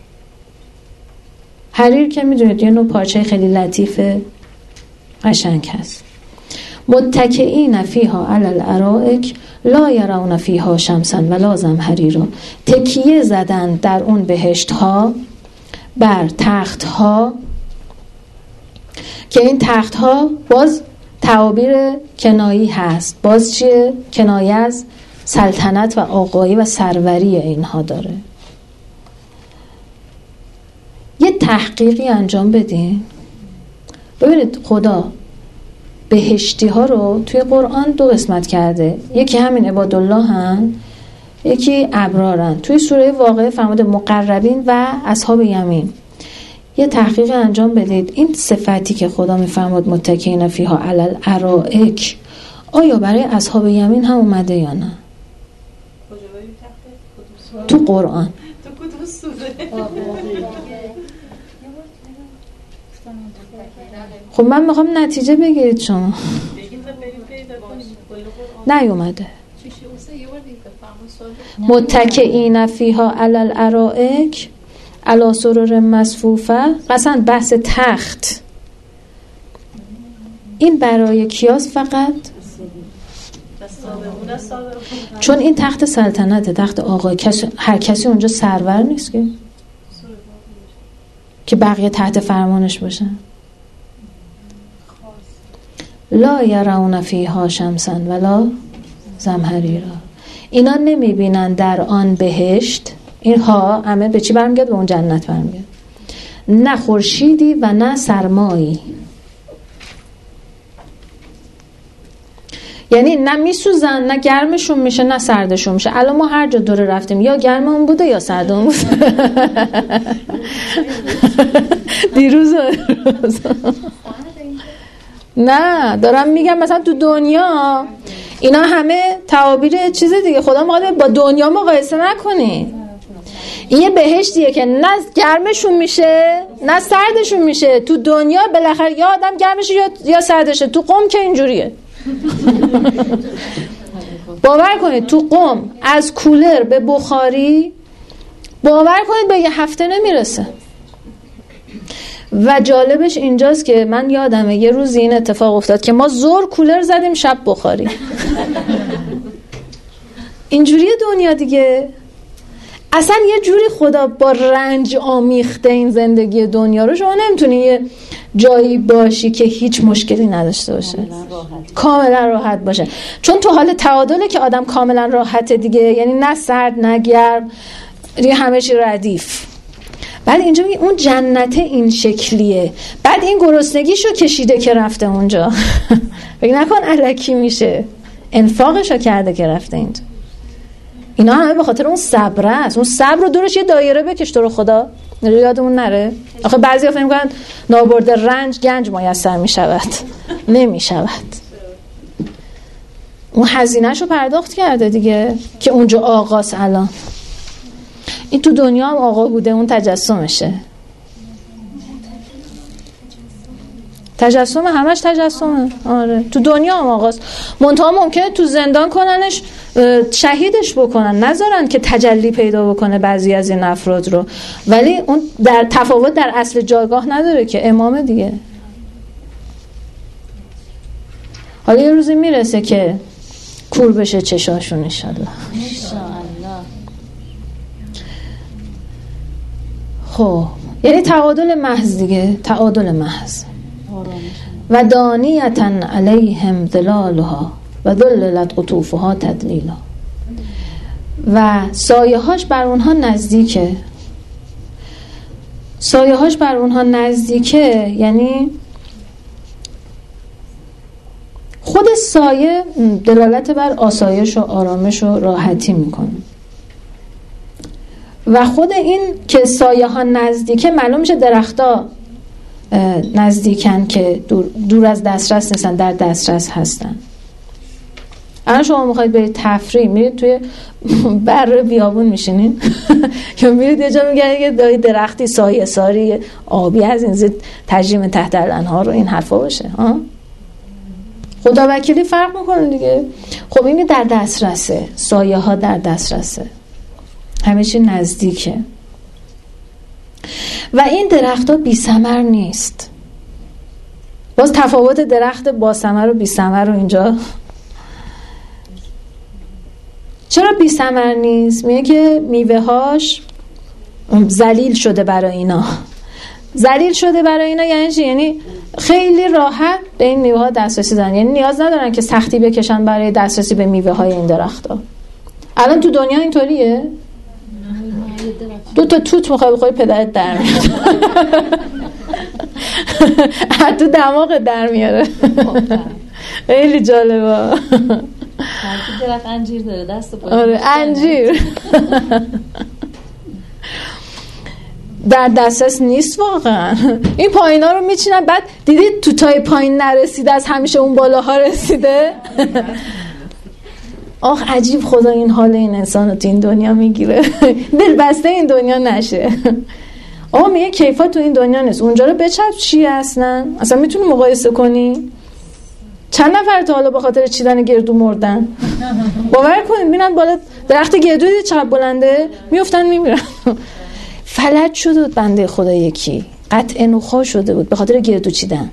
حریر که میدونید یه نوع پارچه خیلی لطیفه، قشنگ هست. متکئین فیها علی الارائک لا یرون فیها شمسا ولا زمهریرا. تکیه زدن در اون بهشت ها بر تخت ها، که این تخت ها باز تعابیر کنایی هست. باز چیه؟ کنایه از سلطنت و آقایی و سروری اینها داره. یه تحقیقی انجام بدین. ببینید خدا بهشتی ها رو توی قرآن 2 قسمت کرده. یکی همین عبادالله هن، یکی ابرارن. توی سوره واقعه فرموده مقربین و اصحاب یمین. یه تحقیق انجام بدید. این صفتی که خدا میفرماد متکئین فیها علی الارائک، آیا برای اصحاب یمین هم اومده یا نه؟ تو قرآن. تو کدوم سوره؟ خب من میخوام نتیجه بگیرید شما. نیومده. متکئین فیها علی الارائک علی سرر مصفوفه. قصد بحث تخت این برای کیاس فقط؟ چون این تخت سلطنته، تخت آقای. هر کسی اونجا سرور نیست که بقیه تحت فرمانش باشن. لا یرون فیها شمسا ولا زمهریرا. اینا نمیبینن در آن بهشت. این ها همه به چی برمیگرد؟ به اون جنت برمیگرد. نه خورشیدی و نه سرمایی. یعنی نه میسوزن، نه گرمشون میشه، نه سردشون میشه. الان ما هر جا دوره رفتیم یا گرممون بوده یا سردمون بوده. دیروز نه دارم میگم مثلا تو دنیا اینا همه تعابیر چیز دیگه. خدا میخواد با دنیا مقایسه نکنی. این یه بهشتیه که نه گرمشون میشه نه سردشون میشه. تو دنیا بالاخره یا آدم گرمشه یا سردشه. تو قم که اینجوریه. باور کنید تو قم از کولر به بخاری باور کنید به یه هفته نمیرسه. و جالبش اینجاست که من یادمه یه روز این اتفاق افتاد که ما ظهر کولر زدیم شب بخاری. اینجوریه دنیا دیگه. اصلا یه جوری خدا با رنج آمیخته این زندگی دنیا رو. شما نمیتونی یه جایی باشی که هیچ مشکلی نداشته باشه، کاملا راحت باشه. چون تو حال تعادله که آدم کاملا راحته دیگه. یعنی نه سرد نه گرم، همه چی ردیف. بعد اینجا اون جنت این شکلیه. بعد این گرسنگیشو کشیده که رفته اونجا. فکر نکن الکی میشه، انفاقشو کرده که رفته اینجا. اینا همه به خاطر اون صبر است. اون صبر رو دورش یه دایره بکش تو رو خدا، یادمون نره. آخه بعضیا فکر می‌کنن نابرده رنج گنج میسر میشود. نمیشود. اون هزینه‌شو پرداخت کرده دیگه که اونجا آقاست. الان این تو دنیا هم آقا بوده، اون تجسمشه. تجسم، همش تجسمه. آره تو دنیا هم آقاست. منتها ممکنه تو زندان کننش، شهیدش بکنن، نذارن که تجلی پیدا بکنه بعضی از این افراد رو، ولی اون در تفاوت در اصل جایگاه نداره که امامه دیگه. حالا یه روزی میرسه که کور بشه چشاشون انشالله. خب یعنی تعادل محض دیگه، تعادل محض. و دانیتا علیهم ظلالها و ذللت قطوفها تدلیلا. و سایه هاش بر اونها نزدیکه. سایه هاش بر اونها نزدیکه یعنی خود سایه دلالت بر آسایش و آرامش و راحتی میکنه و خود این که سایه ها نزدیکه معلوم میشه درختا نزدیکن که دور از دسترس نیستن، در دسترس هستن. الان شما میخواید برید تفریح، میرید توی بر بیابون میشینین یا میرید یه جا میگن که دایی درختی سایه ساری آبی از این زید تجریم تحت الانهار رو این حرفا باشه ها؟ خدا وکیلی فرق میکنه دیگه. خب این در دسترسه، سایه ها در دسترسه، همه چی نزدیکه و این درخت ها بی ثمر نیست. باز تفاوت درخت با ثمر و بی ثمر رو اینجا. چرا بی ثمر نیست؟ میگه که میوه هاش ذلیل شده برای اینا. ذلیل شده برای اینا یعنی چی؟ یعنی خیلی راحت به این میوه ها دسترسی دارن، یعنی نیاز ندارن که سختی بکشن برای دسترسی به میوه های این درخت ها. الان تو دنیا اینطوریه؟ دو تا توت میخوای بخوری پدرت در میاد. حتی دماغ در میاره. خیلی جالبه. درخت انجیر داره دست پای. آره انجیر. در دسترس نیست واقعا. این پایینا رو میچینن، بعد دیدید تو تای پایین نرسیده از همیشه اون بالاها رسیده. آخ عجیب خدا این حال این انسان رو تو این دنیا میگیره. دل بسته این دنیا نشه. آقا میگه کیفات تو این دنیا نیست، اونجا رو بچپ چیه اصلا میتونی مقایسه کنی؟ چند نفر تا حالا به خاطر چیدن گردو مردن؟ باور کنید ببینن بالا درخت گردو دید چقدر بلنده، میافتن میمیرن. فلج شده بود بنده خدا، یکی قطع نخاع شده بود به خاطر گردو چیدن.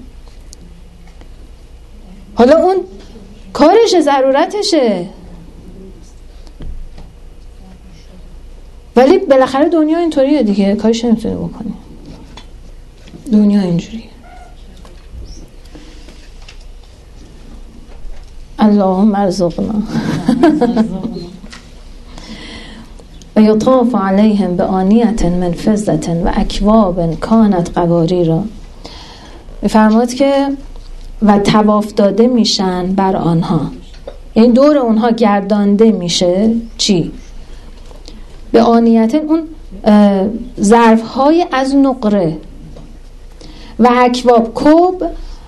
حالا اون کارشه، ضرورتشه، ولی بالاخره دنیا اینطوریه دیگه، کارش نمیتونی بکنی. دنیا اینجوریه. اللهم ارزقنا. و یطاف علیهم بآنیة من فضة و اکواب کانت قواریر. میفرماد که و طواف داده میشن بر آنها، یعنی دور اونها گردانده میشه چی؟ به آنیت اون ظرف های از نقره و اکواب، کوب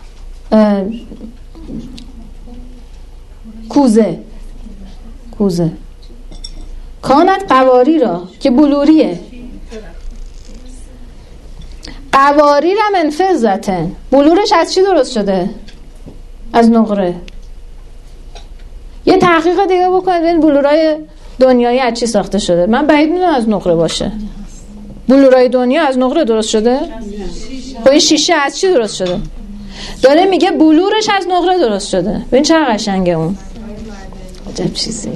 کوزه کانت قواری را که بلوریه، قواری را من فضة، بلورش از چی درست شده؟ از نقره. یه تحقیق دیگه بکنید این بلورای دنیایی از چی ساخته شده. من بعید میدونم از نقره باشه. بلورای دنیا از نقره درست شده؟ خب این شیشه از چی درست شده؟ داره میگه بلورش از نقره درست شده. ببین چه قشنگه اون. عجب چیزیه.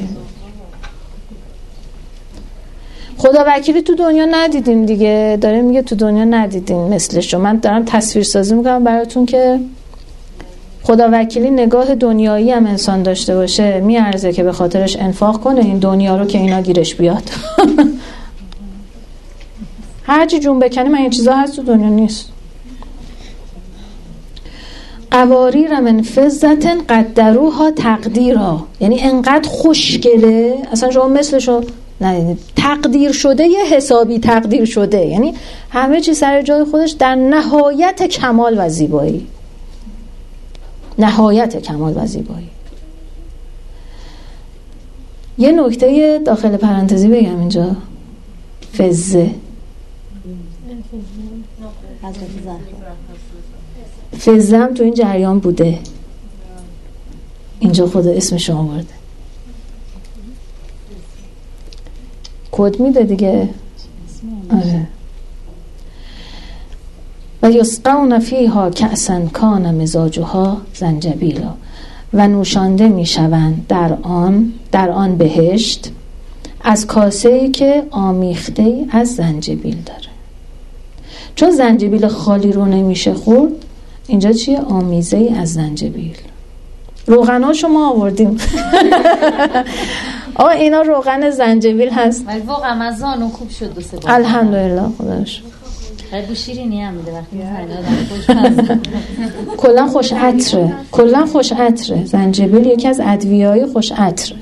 خدا وکیلی تو دنیا ندیدیم دیگه. داره میگه تو دنیا ندیدیم مثلشو. من دارم تصویر سازی میکنم براتون که خدا وکیلی نگاه دنیایی هم انسان داشته باشه میارزه که به خاطرش انفاق کنه این دنیا رو که اینا گیرش بیاد. هرچی جون بکنی من این چیزا هست تو دنیا نیست. قواریر من فضة قدروها تقدیرها، یعنی انقدر خوشگله اصلا شما مثلشو ندیدید، تقدیر شده، یه حسابی تقدیر شده، یعنی همه چیز سر جای خودش در نهایت کمال و زیبایی، نهایت کمال و زیبایی. یه نکته داخل پرانتزی بگم اینجا، فزه فزم تو این جریان بوده، اینجا خدا اسمش آورده، کد میده دیگه. آره. و یسقون فیها کأسا کان مزاجها زنجبیلا، و نوشانده میشوند در آن بهشت از کاسه‌ای که آمیخته از زنجبیل داره. چون زنجبیل خالی رو نمیشه خورد، اینجا چیه؟ آمیزه از زنجبیل. روغناشو ما آوردیم. اینا روغن زنجبیل هست، ولی واقعا مزانو خوب شد 2-3 بار. الحمدلله خداش. خیلی شیرینی هم میده وقتی می‌خوره. کلا خوش عطره، کلا خوش عطره. زنجبیل یکی از ادویه‌های خوش عطره.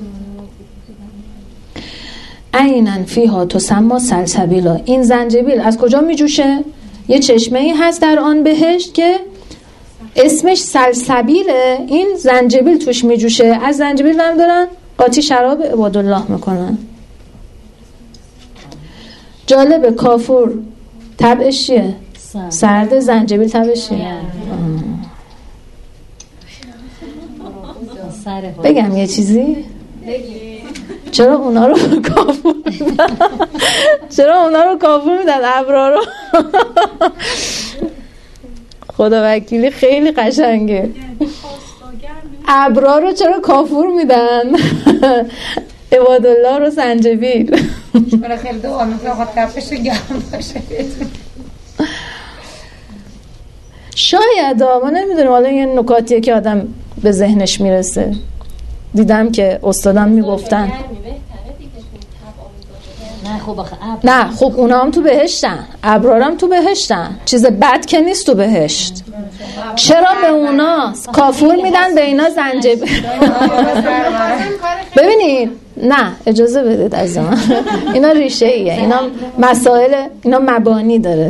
عیناً فیها تسمى سلسبیلا، این زنجبیل از کجا میجوشه؟ یه چشمه‌ای هست در آن بهشت که اسمش سلسبیله، این زنجبیل توش میجوشه. از زنجبیل هم دارن قاطی شراب عبادالله میکنن. جالبه، کافور طبعش چیه؟ سرد. زنجبیل طبعش چیه؟ بگم یه چیزی؟ چرا اونا رو کافور میدن؟ چرا اونا رو کافور میدن؟ ابرار رو خدا وکیلی خیلی قشنگه. ابرار رو چرا کافور میدن؟ عبادالله رو زنجبیل. برای خیلی دعا میکنه خود کفش گرم باشه. شاید ما نمیدونیم، حالا یه نکاتیه که آدم به ذهنش میرسه. دیدم که استادم میگفتن نه خب اونا هم تو بهشتن، ابرارم تو بهشتن، چیز بد که نیست تو بهشت. چرا به اونا کافور میدن، به اینا زنجبیل؟ ببینید، نه اجازه بدید از من، اینا ریشه ایه، اینا مسائل، اینا مبانی داره.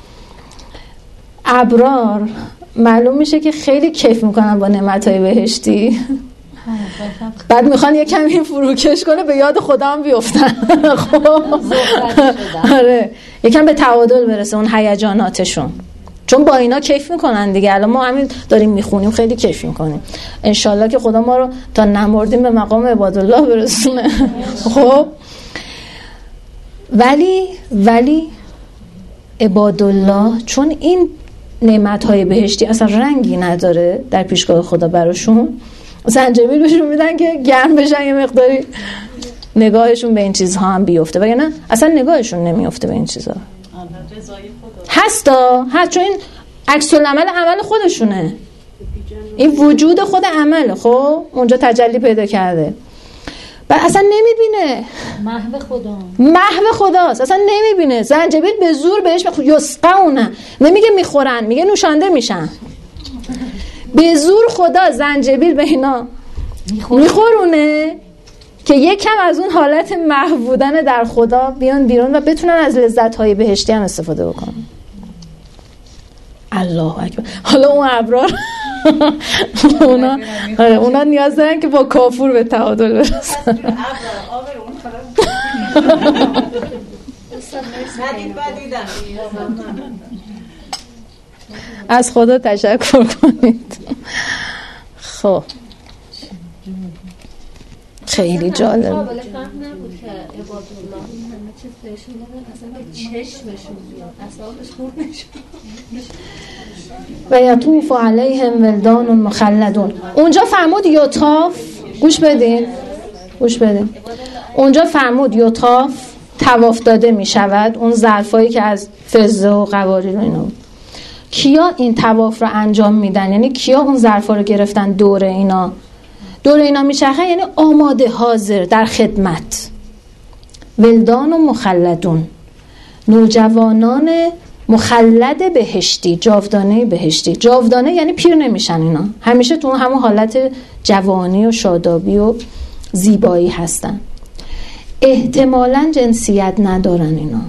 ابرار معلوم میشه که خیلی کیف میکنن با نعمتهای بهشتی، بعد میخوان یه کمی فروکش کنه، به یاد خدا هم بیفتن. خب آره، یکم به تعادل برسه اون هیجاناتشون، چون با اینا کیف میکنن دیگه. الان ما همین داریم میخونیم خیلی کیف میکنیم، انشالله که خدا ما رو تا نمردیم به مقام عبادالله برسونه. خب ولی عبادالله چون این نعمتهای بهشتی اصلا رنگی نداره در پیشگاه خدا براشون، زنجبیل بهشون میدن که گرم بشن، یه مقداری نگاهشون به این چیزها هم بیفته، وگرنه اصلا نگاهشون نمیفته به این چیزها. هست چون این عکس العمل عمل خودشونه، این وجود خود عمله. خب اونجا تجلی پیدا کرده، بعد اصلا نمیبینه، محو خداست، اصلا نمیبینه. زنجبیل به زور بهش یسقونه، نمیگه میخورن، میگه نوشانده میشن. به زور خدا زنجبیل به اینا میخورونه که یکم از اون حالت محو بودن در خدا بیان بیرون و بتونن از لذت‌های بهشتی هم استفاده بکنن. الله اکبر. حالا اون ابرار اونا نیاز دارن که با کافور به تعادل برسن. از خدا تشکر کنید. خب خیلی جالب. قابل فهم نبود که عبادالله همه چیز بهشون دادن، اصلا به چشمشون بیاد، اصابش خورد نشون. و یطوف علیهم ولدان مخلدون. اونجا فرمود یطاف، گوش بدین اونجا فرمود یطاف، طواف داده می شود. اون ظرفایی که از فضه و قواریر و اینا، کیا این طواف رو انجام میدن؟ یعنی کیا اون ظرفا رو گرفتن دور اینا میچرخن، یعنی آماده حاضر در خدمت. ولدان و مخلدون، نوجوانان مخلد بهشتی، جاودانه بهشتی. جاودانه یعنی پیر نمیشن اینا، همیشه تو همون حالت جوانی و شادابی و زیبایی هستن. احتمالاً جنسیت ندارن اینا،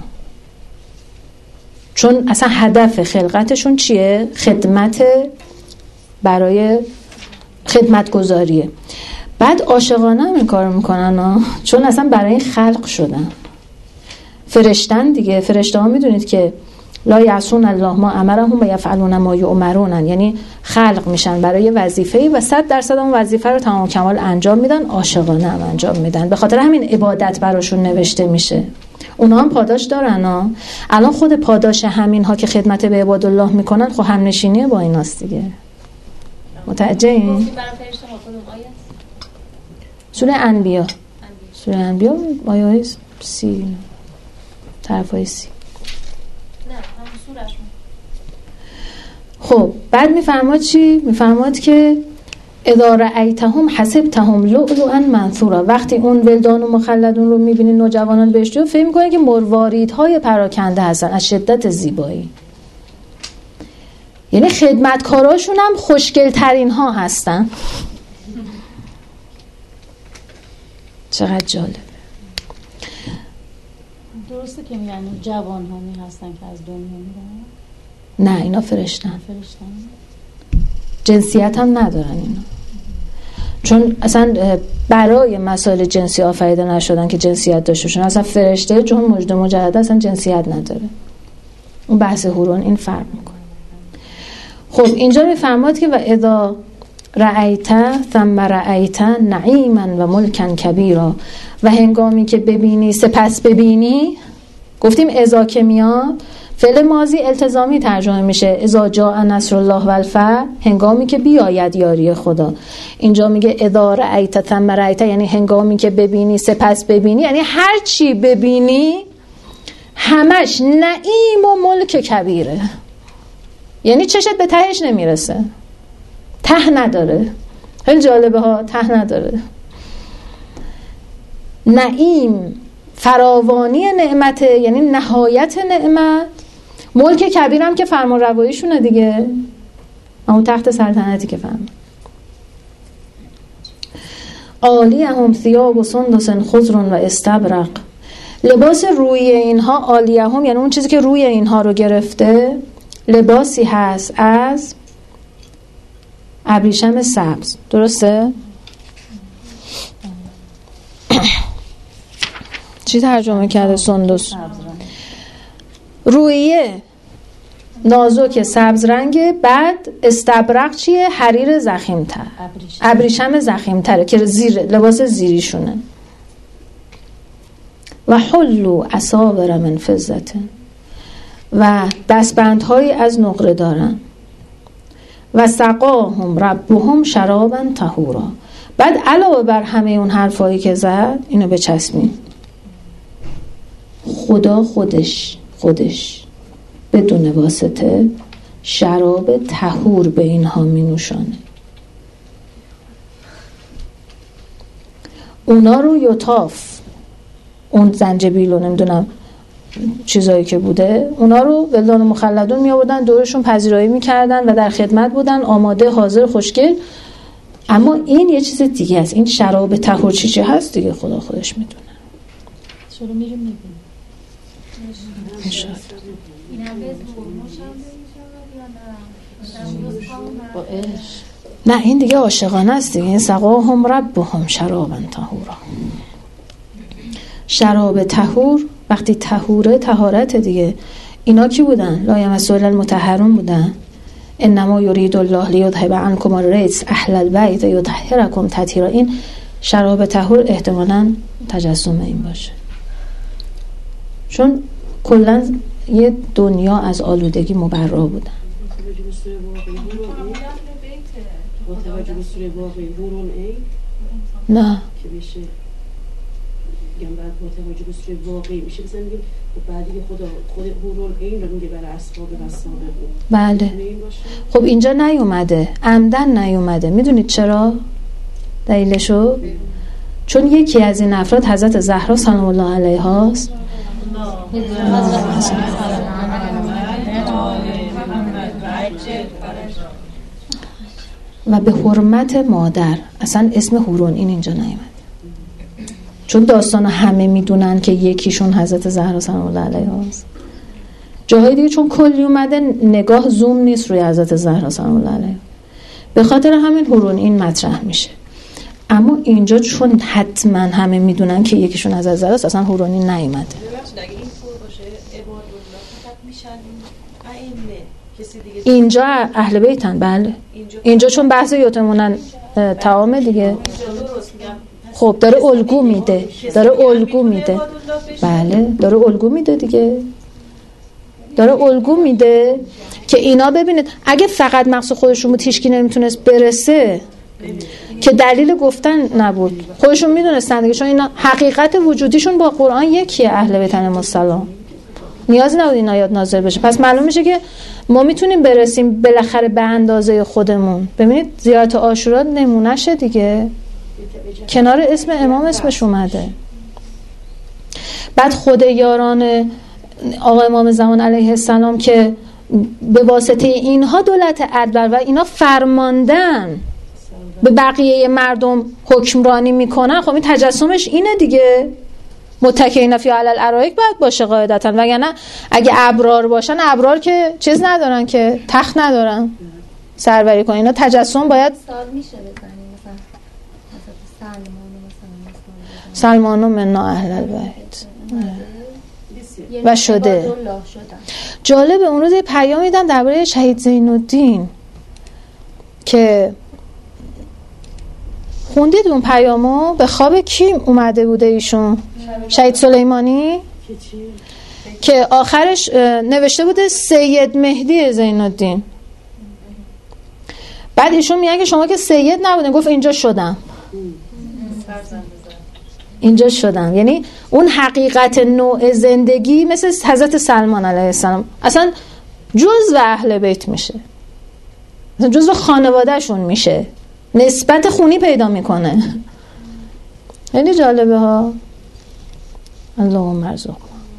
چون اصلا هدف خلقتشون چیه؟ خدمت، برای خدمت گذاریه. بعد عاشقانه هم این کار میکنن چون اصلا برای این خلق شدن. فرشتن دیگه، فرشته ها میدونید که لا یعصون الله ما امرهم و یفعلون ما یؤمرون، یعنی خلق میشن برای وظیفه‌ای و 100% اون وظیفه رو تمام کمال انجام میدن، عاشقانه هم انجام میدن. به خاطر همین عبادت براشون نوشته میشه. اونا هم پاداش دارن الان خود پاداش همین ها که خدمت به عباد الله میکنن خب هم نشینی با ایناست دیگه. متوجهین؟ سوره انبیا، سوره انبیا آیه 30 طرفای 30. خب بعد میفرماد چی؟ میفرماد که اذا رأیتهم حسبتهم لؤلؤا منثورا. وقتی اون ولدان و مخلدون رو میبینی، نوجوانان بهشتی رو، فکر میکنه که مرواریدهای پراکنده هستن از شدت زیبایی. یعنی خدمتکاراشون هم خوشگل ترین ها هستن. چقدر جالب. درسته که میگن جوان ها می هستن که از دنیا میرن؟ نه اینا فرشتن. جنسیت هم ندارن اینا، چون اصلا برای مسائل جنسی آفریده نشدن که جنسیت داشته باشن. اصلا فرشته چون مجد مجدد اصلا جنسیت نداره. اون بحث هورون این فرق میکنه. خب اینجا میفرماد که و اذا رأیت ثم رأیت نعیما و ملکا کبیرا، و هنگامی که ببینی سپس ببینی. گفتیم اذا که میاد فعل ماضی التزامی ترجمه میشه، اذا جاء نصر الله و الفتح، هنگامی که بیاید یاری خدا. اینجا میگه اذا رأیت ثم رأیت، یعنی هنگامی که ببینی سپس ببینی، یعنی هر چی ببینی همش نعیم و ملک کبیره. یعنی چشت به تهش نمیرسه، ته نداره. خیلی جالبه ها، ته نداره. نعیم فراوانی نعمت، یعنی نهایت نعمت. ملک کبیر هم که فرمان رواییشونه دیگه، اون تخت سلطنتی که فرمان. عالیهم ثیاب سندس خضر و استبرق. لباس روی اینها، عالیهم یعنی اون چیزی که روی اینها رو گرفته، لباسی هست از ابریشم سبز. درسته؟ چی ترجمه کرده سندس؟ رویه نازک سبز رنگه. بعد استبرق چیه؟ حریر زخیم‌تر، ابریشم زخیم‌تره که لباس زیریشونه. و حلوا اساور من فضة، و دستبندهایی از نقره دارن. و سقاهم ربهم شرابا طهورا. بعد علاوه بر همه اون حرفایی که زد، اینو بچسبین، خدا خودش بدون واسطه شراب طهور به اینها می نوشانه. اونا رو یطاف، اون زنجبیل و نمیدونم چیزایی که بوده، اونا رو ولدان و مخلدون می آوردن دورشون پذیرایی می کردن و در خدمت بودن، آماده، حاضر، خوشگل. اما این یه چیز دیگه است. این شراب طهور چی هست دیگه خدا خودش می دونه. چرا میریم میبینیم انشاءالله. نه این دیگه عاشقانه است دیگه. این سقاهم ربهم شرابا طهورا. شراب طهور، وقتی طهوره طهارت دیگه. اینا کی بودن؟ لا یمسوا الا المطهرون بودن. انما یرید الله لیذهب عنکم الرجس اهل البیت یطهرکم تطهیرا. این شراب طهور احتمالاً تجسم این باشه، چون کلا یه دنیا از آلودگی مبرا بودن. نه که بشه میگم بعد با توجه به سوره واقعی میشه مثلا میگیم بعد دیگه خود هورون این رو میگه برای اصحاب رسانه بود. بله. خب اینجا نیومده، عمدن نیومده. میدونید چرا؟ دلیلشو؟ چون یکی از این افراد حضرت زهرا سلام الله علیها است و به حرمت مادر. اصلا اسم هورون این اینجا نیامد، چون داستان همه میدونن که یکیشون حضرت زهرا سلام الله علیها است. جاهای دیگه چون کلی اومده نگاه زوم نیست روی حضرت زهرا سلام الله علیها، به خاطر همین هورون این مطرح میشه. اما اینجا چون حتما همه میدونن که یکیشون حضرت زهرا است، اصلا هورونی نیومده. اینجا اهل بیتن. بله اینجا چون بحث یتمونن تعامه دیگه. خب داره الگو میده، بله داره الگو میده دیگه، داره الگو میده که اینا ببینید اگه فقط مقصد خودشون بود هیچکی نمیتونست برسه که دلیل گفتن نبود، خودشون میدونستن دیگه، چون اینا حقیقت وجودیشون با قرآن یکیه. اهل بیت علیهم السلام نیازی نبود این آیات نازل بشه. پس معلوم میشه که ما میتونیم برسیم بالاخره به اندازه خودمون. ببینید زیارت عاشورا نمونهشه دیگه، کنار اسم امام اسمش اومده. بعد خود یاران آقا امام زمان علیه السلام که به واسطه اینها دولت عدل و اینا فرماندن به بقیه مردم حکمرانی میکنن، خب این تجسمش اینه دیگه. متکئین فی علی الارائک باید باشه قاعدتا، وگرنه اگه ابرار باشن، ابرار که چیز ندارن، که تخت ندارن سروری کنن، اینا تجسم باید سال میشه بزنیم مثلا سلمانو منا اهل البیت و شده. جالب اون روز پیام میدن درباره شهید زین الدین که خوندید اون پیامو؟ به خواب کی اومده بوده ایشون؟ شهید سلیمانی که آخرش نوشته بوده سید مهدی زین الدین. بعد ایشون میگن که شما که سید نبودین، گفت اینجا شدم. اینجا شدم، یعنی اون حقیقت نوع زندگی مثل حضرت سلمان علیه السلام اصلا جزو اهل بیت میشه، مثلا جزو خانوادهشون میشه، نسبت خونی پیدا میکنه. خیلی جالبه ها. اللهم ارزقنا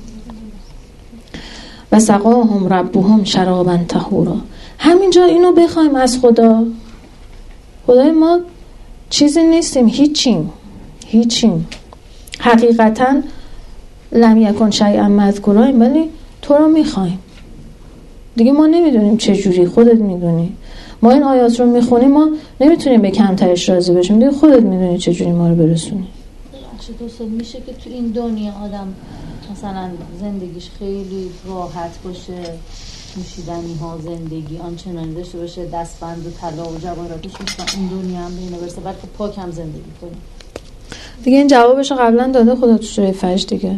و سقاهم ربهم شرابا طهورا. همینجا اینو بخوایم از خدا. خدای ما چیزی نیستیم، هیچیم. حقیقتا لم یکن شیئا مذکورا، ولی تو رو میخوایم دیگه. ما نمیدونیم چه جوری، خودت میدونی. ما این آیات رو میخونیم، ما نمیتونیم به کمترش راضی بشیم دیگه، خودت میدونی چه جوری ما رو برسونی. چطور میشه که تو این دنیا آدم مثلا زندگیش خیلی راحت باشه، نوشیدنی ها زندگی آنچنانی داشته باشه، دستبند و طلا و جواهراتش مثلا این دنیا هم به اینا برسه، بعد پاک هم زندگی کنه دیگه. این جوابش رو قبلا داده خدا تو سوره فجر دیگه.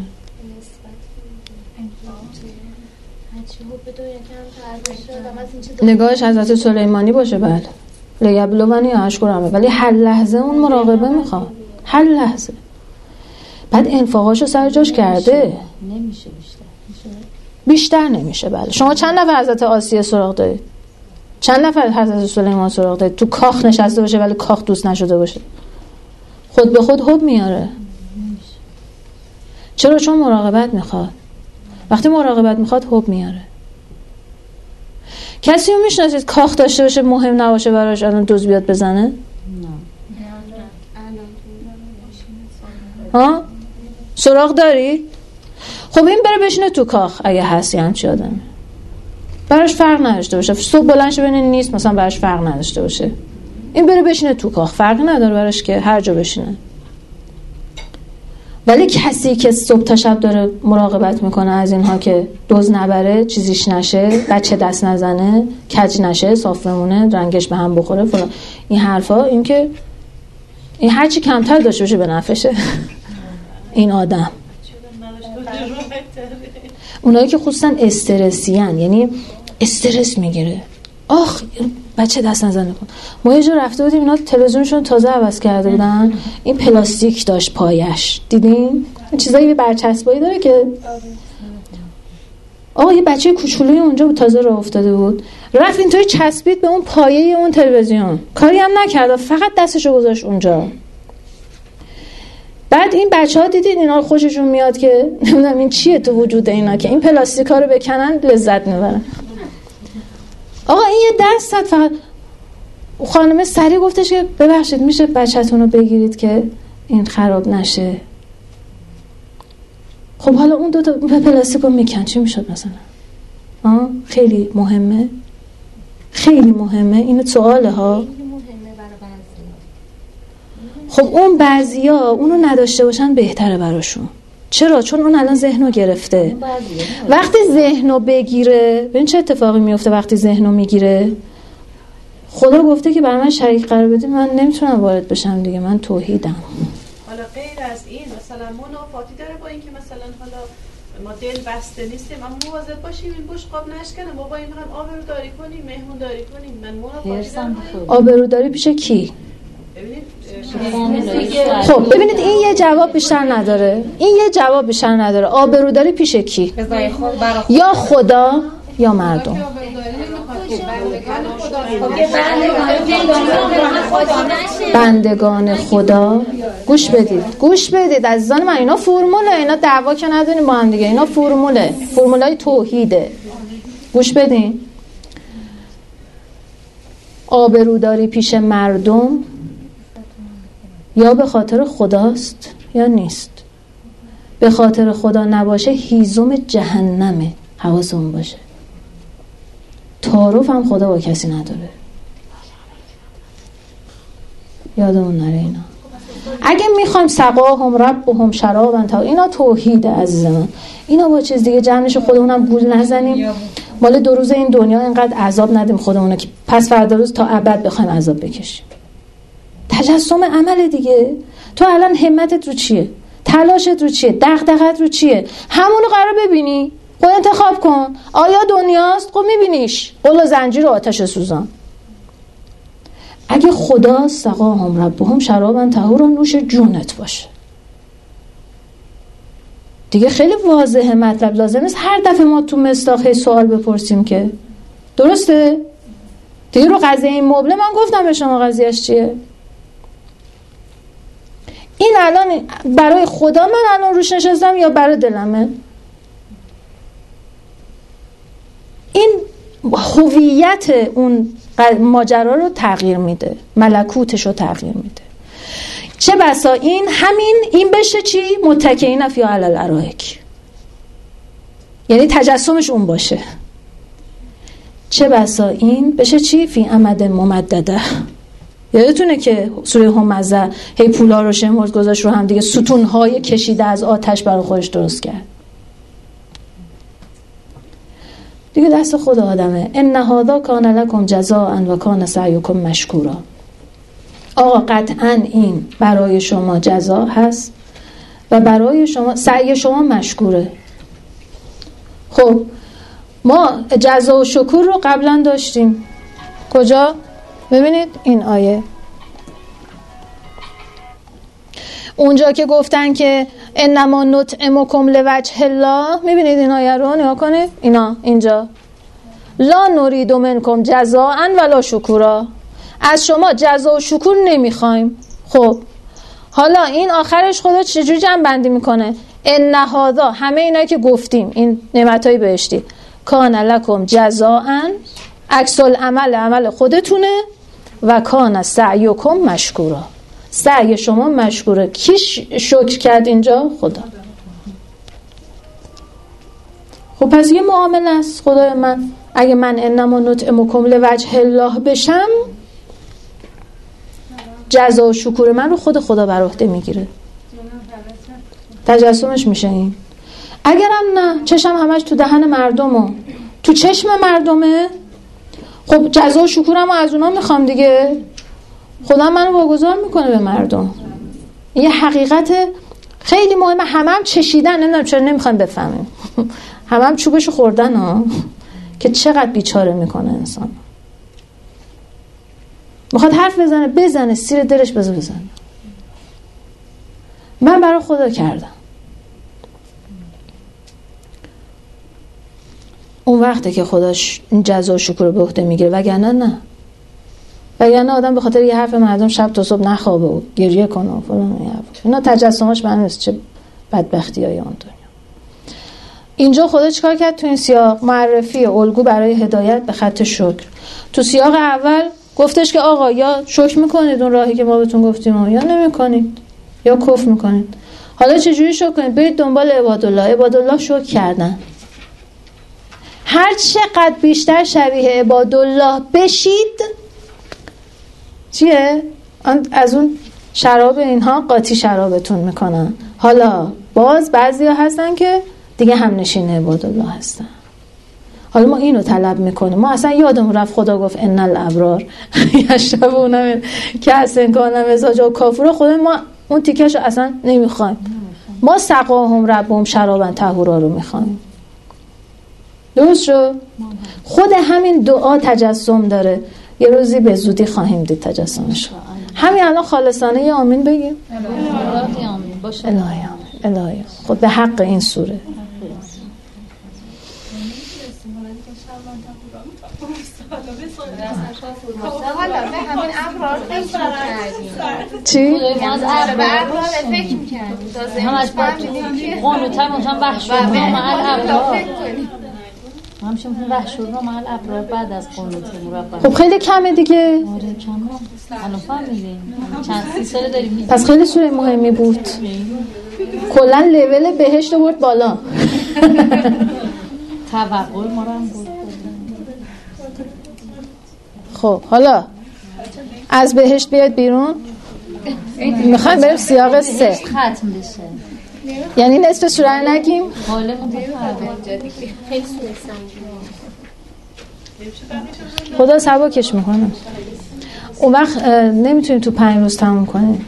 نگاهش حضرت سلیمانی باشه، بله لیبلونی اشکرمه، ولی هر لحظه اون مراقبه میخواد، هر لحظه. بعد انفاقاشو سر جاش کرده. نمیشه بیشتر نمیشه. بله شما چند نفر حضرت آسیه سراغ دارید؟ چند نفر حضرت سلیمان سراغ دارید؟ تو کاخ نشسته باشه ولی کاخ دوست نشده باشه، خود به خود حب میاره. چرا؟ چون مراقبت میخواد. وقتی مراقبت میخواد حب میاره. کسی رو میشناسید کاخ داشته باشه مهم نباشه براش الان دوز بیاد بزنه؟ نه. ها؟ سراغ داری؟ خب این بره بشینه تو کاخ اگه هستی همچی آدمی، براش فرق نداشته باشه، صبح بلند شه ببینه نیست مثلا براش فرق نداشته باشه، این بره بشینه تو کاخ، فرق نداره براش که هر جا بشینه. ولی کسی که صبح تا شب داره مراقبت میکنه از اینها که دوز نبره، چیزیش نشه، بچه دست نزنه، کج نشه، صاف بمونه، رنگش به هم بخوره فلان، این حرفا، این که این هرچی کمتر داشته باشه به نفعشه. این آدم، اونایی که خصوصا استرسیان، یعنی استرس میگیره، آخ بچه دست نزنه کن. ما یه جا رفته بودیم اینا تلویزیونشون تازه عوض کرده بودن، این پلاستیک داشت پایش، دیدین؟ این چیزایی برچسبایی داره که آقا یه بچه کوچولوی اونجا بود تازه راه افتاده بود، رفت اینطوری چسبید به اون پایه اون تلویزیون، کاری هم نکرد، فقط دستشو گذاشت اونجا. بعد این بچه‌ها دیدید اینا رو خوششون میاد که نمیدونم این چیه تو وجود اینا که این پلاستیکا رو بکنن لذت میبرن. آقا این یه دست فقط. خانم سریع گفتش که ببخشید میشه بچه‌تون رو بگیرید که این خراب نشه. خب حالا اون 2 تا پلاستیک رو میکن چی میشد مثلا؟ خیلی مهمه، خیلی مهمه. این سواله ها. خب اون بعضیا اونو نداشته باشن بهتره براشون. چرا؟ چون اون الان ذهنو گرفته. وقتی ذهنو بگیره ببین چه اتفاقی میفته. وقتی ذهنو میگیره خدا گفته که برای من شریک قرار بدید، من نمیتونم وارد بشم دیگه، من توحیدم. حالا غیر از این مثلا منافاتی داره با این که مثلا حالا ما دل بسته نیستیم اما مواظب باشیم این بشقاب نشکنه، ما با این میخوایم آبروداری کنیم، مهمونداری کنیم. من منافاتی دارم. آبروداری پیش کی؟ خب ببینید این یه جواب بیشتر نداره. این یه جواب بیشتر نداره. آبروداری پیش کی؟ یا خدا یا مردم. بندگان خدا. گوش بدید عزیزان من، اینا فرموله، اینا دعوا که نداریم با هم دیگه، اینا فرمولای توحیده. گوش بدین. آبروداری پیش مردم یا به خاطر خداست یا نیست. به خاطر خدا نباشه هیزم جهنمه، حواسمون باشه. تعارف هم خدا با کسی نداره، یادمون نره اینا. اگه میخوایم سقاهم ربهم شرابا تا اینا توحیده عزیز من. اینا با چیز دیگه جمعش خودمونم گول نزنیم. مال 2 روز این دنیا اینقدر عذاب ندیم خودمون که پس فردا روز تا ابد بخوایم عذاب بکشیم. تجسم عمل دیگه. تو الان همتت رو چیه؟ تلاشت رو چیه؟ دغدغت رو چیه؟ همونو قرار ببینی. خود انتخاب کن. آیا دنیاست؟ خب میبینیش. قل و زنجیر و آتش سوزان. اگه خدا سقاهم ربهم شرابا طهورا نوش جونت باشه دیگه خیلی واضحه مطلب. لازم نیست هر دفعه ما تو مصداق سوال بپرسیم که درسته؟ دیگه رو قضیه این مبله من گفتم به شما قضیهش چیه. این الان برای خدا من الان روش نشستم یا برای دلمه؟ این هویت اون ماجرا رو تغییر میده، ملکوتش رو تغییر میده. چه بسا این بشه چی؟ متکئین فی علی الارائک، یعنی تجسمش اون باشه. چه بسا این بشه چی؟ فی امد ممدده. یادتونه که سوره همزه هی پولا رو شمرد گذاشت رو هم دیگه، ستونهای کشیده از آتش برای خودش درست کرد. دیگه دست خود آدمه. ان هذا کان لکم جزاء و کان سعیکم مشکورا. آقا قطعا این برای شما جزا هست و برای شما سعی شما مشکوره. خب ما جزا و شکر رو قبلا داشتیم. کجا؟ ببینید این آیه، اونجا که گفتن که انما نطعمکم لوجه الله. میبینید این آیه رو نگاه کنید. اینا اینجا لا نرید منکم جزاء ولا شکورا، از شما جزا و شکر نمیخوایم. خب حالا این آخرش خدا چجوری جمع بندی میکنه؟ ان هذا، همه اینا که گفتیم این نعمتای بهشتی، کان لکم جزاء، عکس العمل خودتونه، و کان سعیکم مشکورا، سعی شما مشکوره. کی شکر کرد اینجا؟ خدا. خب پس یه معامله است. خدای من اگه من انما نطعمکم لوجه الله بشم، جزا و شکر من رو خدا بر عهده میگیره، تجسمش میشه این. اگرم نه، چشم همش تو دهن مردمه، تو چشم مردمه، خب جزا و شکرمو از اونا میخوام دیگه. خدا منو واگذار میکنه به مردم. یه حقیقت خیلی مهمه. همم چشیدن، نمیدونم چرا نمیخوایم بفهمیم. همم چوبشو خوردن ها، که چقدر بیچاره میکنه انسان. میخواد حرف بزنه سیر دلش بزنه. من برای خدا کردم. اون وقته که خداش جزا و شکر به عهده میگیره، وگرنه نه. و یعنی آدم به خاطر یه حرف مردم شب تا صبح نخوابه و گریه کنه و فلان. اینا تجسمش معنی نیست. چه بدبختیای آن دنیا. اینجا خدا چیکار کرد تو این سیاق؟ معرفی الگو برای هدایت به خط شکر. تو سیاق اول گفتش که آقا یا شکر میکنید اون راهی که ما بهتون گفتیم یا نمیکنید یا کفر میکنید. حالا چجوری شکر کنید؟ برید دنبال عبادالله. عبادالله شکر کردن. هر چقدر بیشتر شبیه عبادالله بشید چیه؟ از اون شراب اینها قاطی شرابتون میکنن. حالا باز بعضی ها هستن که دیگه هم نشین عبادالله هستن. حالا ما اینو طلب میکنیم. ما اصلا یادمون رفت خدا گفت ان الابرار یشربون کأسا کان مزاجها کافورا. خدا ما اون تیکشو اصلا نمیخوایم. ما سقاهم ربهم شرابا طهورا رو میخوایم. درست شد؟ خود همین دعا تجسم داره. یه روزی به زودی خواهیم دید تجسمش. همین الان خالصانه یه آمین بگیم. الهی آمین. الهی خود به حق این سوره. حالا به همین ابرار فکر می‌کردیم. چی؟ ما از ابرار فکر می‌کردیم. تازه هم از قانوتر مثلا بخش رو مع الابرار همشه مثلا بخش رو مع الابرار بعد از قانوت مربع. خب خیلی کمه دیگه. آره کمه. الان فهمیدیم چند سال داریم. پس خیلی سوره مهمی بود. کلا لول بهشت برد بالا. توقع ما رو هم بود. خب حالا از بهشت بیاد بیرون. میخوایم بریم سیاق 3 ختم بشه. یعنی نصف سوره رو نگیم. حالمون خیلی سوره سنگینه. خدا سبکش میکنه. اون وقت نمیتونیم تو 5 روز تموم کنیم.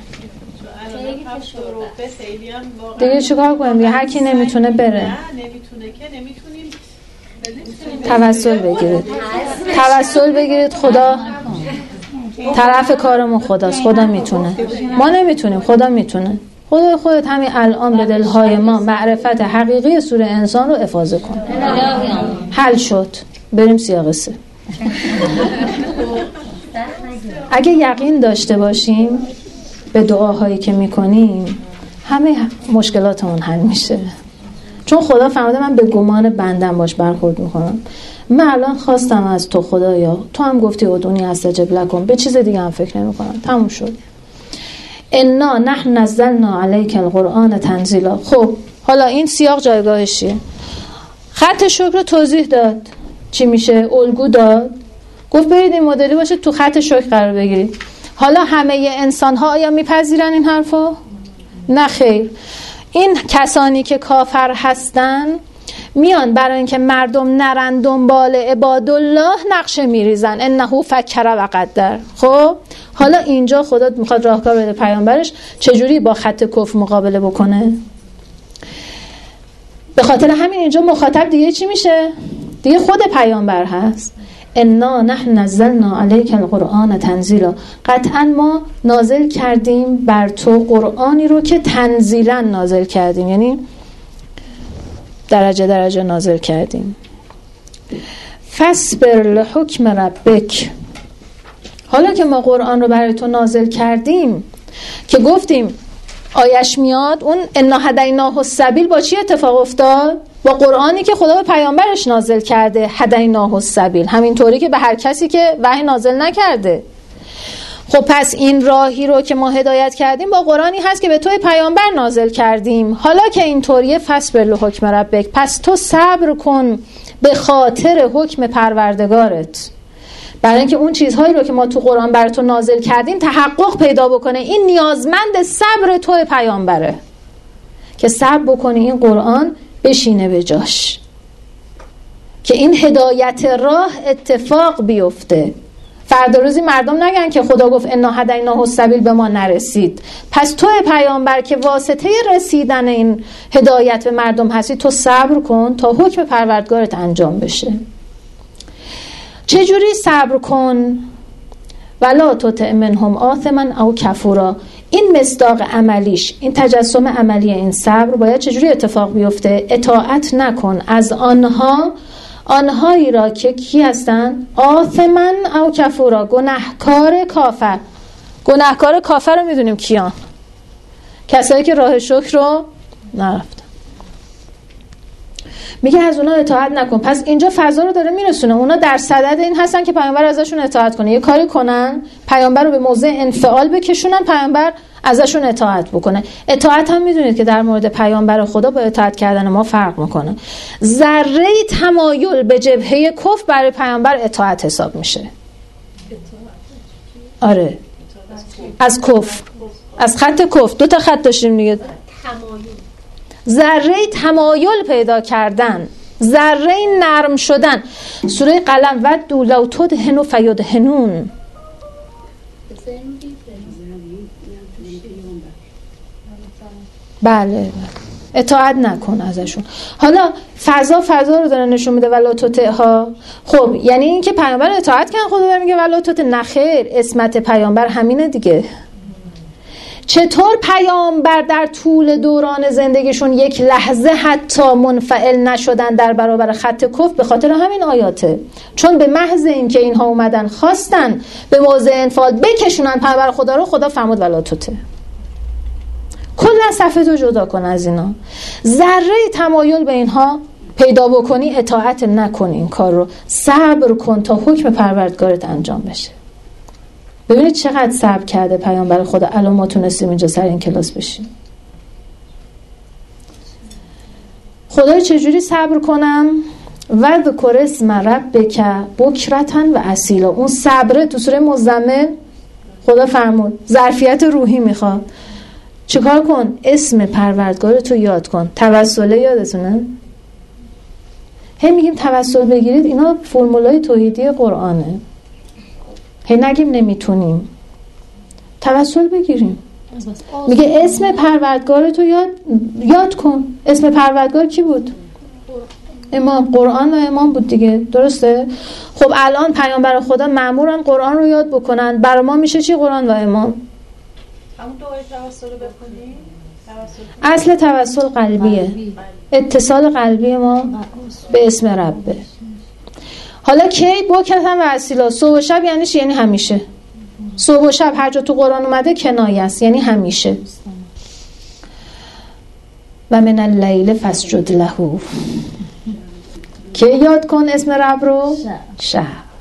دیگه چیکار کنیم؟ هر کی نمیتونه بره. نمیتونه که نمیتونیم. توسل بگیرید. توسل بگیرید. خدا طرف کارمون خداست. خدا میتونه. ما نمیتونیم. خدا میتونه. خودت همین الان به دلهای ما معرفت حقیقی سوره انسان رو افاضه کن. حل شد. بریم سیاق 3. اگه یقین داشته باشیم به دعاهایی که میکنیم همه مشکلاتمون حل میشه. چون خدا فهمیده من به گمان بندم باش برخورد میکنم. من الان خواستم از تو خدایا، تو هم گفتی ادعونی استجب لکم، به چیز دیگه هم فکر نمیکنم. تموم شد. انا نحن نزلنا علیک القرآن تنزیلا. خب حالا این سیاق جایگاهش چیه؟ خط شکر رو توضیح داد چی میشه، الگو داد، گفت برید این مدلی باشه تو خط شکر قرار بگیرید. حالا همه انسان ها آیا میپذیرن این حرفو؟ نه خیر. این کسانی که کافر هستن میان برای اینکه مردم نرن دنبال عبادالله نقشه میریزن. انه فکر و قدر. خب حالا اینجا خدا میخواد راهکار بده پیامبرش چجوری با خط کفر مقابله بکنه. به خاطر همین اینجا مخاطب دیگه چی میشه؟ دیگه خود پیامبر هست. انا نحن نزلنا علیک القرآن تنزیلا. قطعا ما نازل کردیم بر تو قرآنی رو که تنزیلا نازل کردیم، یعنی درجه درجه نازل کردیم. فاصبر لحکم ربک. حالا که ما قرآن رو برای تو نازل کردیم که گفتیم آیش میاد، اون انا هدیناه السبیل با چی اتفاق افتاد؟ با قرآنی که خدا به پیامبرش نازل کرده. هدیناه السبیل همینطوری که به هر کسی که وحی نازل نکرده. خب پس این راهی رو که ما هدایت کردیم با قرآنی هست که به توی پیامبر نازل کردیم. حالا که اینطوریه فاصبر لحکم ربک، پس تو صبر کن به خاطر حکم پروردگارت، برای اینکه اون چیزهایی رو که ما تو قرآن بر تو نازل کردیم تحقق پیدا بکنه. این نیازمند صبر توی پیامبره که صبر بکنی این قرآن بشینه به جاش، که این هدایت راه اتفاق بیفته. فردا روزی مردم نگن که خدا گفت انا هدیناه السبیل به ما نرسید. پس تو پیامبر که واسطه رسیدن این هدایت به مردم هستی، تو صبر کن تا حکم پروردگارت انجام بشه. چجوری صبر کن؟ ولا تطع منهم آثما او کفورا. این مصداق عملیش، این تجسم عملی این صبر باید چجوری اتفاق بیفته؟ اطاعت نکن از آنها آنهایی را که کی هستن؟ آثمن او کفورا، گناهکار کافر. گناهکار کافر رو میدونیم کیان؟ کسایی که راه شکر رو نرفتن. میگه از اونا اطاعت نکن. پس اینجا فضا رو داره میرسونه، اونا در صدد این هستن که پیامبر ازشون اطاعت کنه، یه کاری کنن پیامبر رو به موضع انفعال بکشونن، پیامبر ازشون اطاعت بکنه. اطاعت هم میدونید که در مورد پیامبر خدا با اطاعت کردن ما فرق میکنه. ذره تمایل به جبهه کفر برای پیامبر اطاعت حساب میشه. آره، از کفر، از خط کفر. 2 تا خط داشتیم دیگه. ذره تمایل پیدا کردن، ذره نرم شدن. سوره قلم و لو تدهن فیدهنون. بله، اطاعت نکن ازشون. حالا فضا رو داره نشون میده ولا تطعها. خب یعنی این که پیامبر اطاعت کردن، خدا داره میگه ولا تطع. نخیر، اسمت پیامبر همینه دیگه. چطور پیامبر در طول دوران زندگیشون یک لحظه حتی منفعل نشدن در برابر خط کفر؟ به خاطر همین آیاته. چون به محض اینکه اینها اومدن خواستن به موضع انفعال بکشونن پیامبر خدا رو، خدا فرمود ولا تطع. کلا صفتو جدا کن از اینا. ذره تمایل به اینها پیدا بکنی، اطاعت نکن این کار رو. صبر کن تا حکم پروردگارت انجام بشه. ببینید چقدر صبر کرده پیامبر خدا. الان ما تونستیم اینجا سر این کلاس بشیم. خدای چجوری صبر کنم؟ و ذکر اسم ربک بکرة و اصیلا. اون صبره تو سوره مزمل خدا فرمود ظرفیت روحی میخواد. چیکار کن؟ اسم پروردگارتو یاد کن. توسله یادتونه؟ هی میگیم توسل بگیرید، اینا فرمولای توحیدی قرآنه. هی نگیم نمیتونیم، توسل بگیریم. میگه اسم پروردگارتو یاد کن. اسم پروردگار کی بود؟ امام. قرآن و امام بود دیگه، درسته؟ خب الان پیامبر خدا مأمورن قرآن رو یاد بکنن. برای ما میشه چی قرآن و امام؟ همون دعای توسل رو بخونیم. اصل توسل قلبیه، اتصال قلبی ما به اسم ربه. حالا کی بکرتن و اصیلا؟ صبح و شب یعنی چی؟ یعنی همیشه. صبح و شب هر جا تو قرآن اومده کنایه است، یعنی همیشه. و من اللیل فاسجد له. کی یاد کن اسم رب رو؟ شب.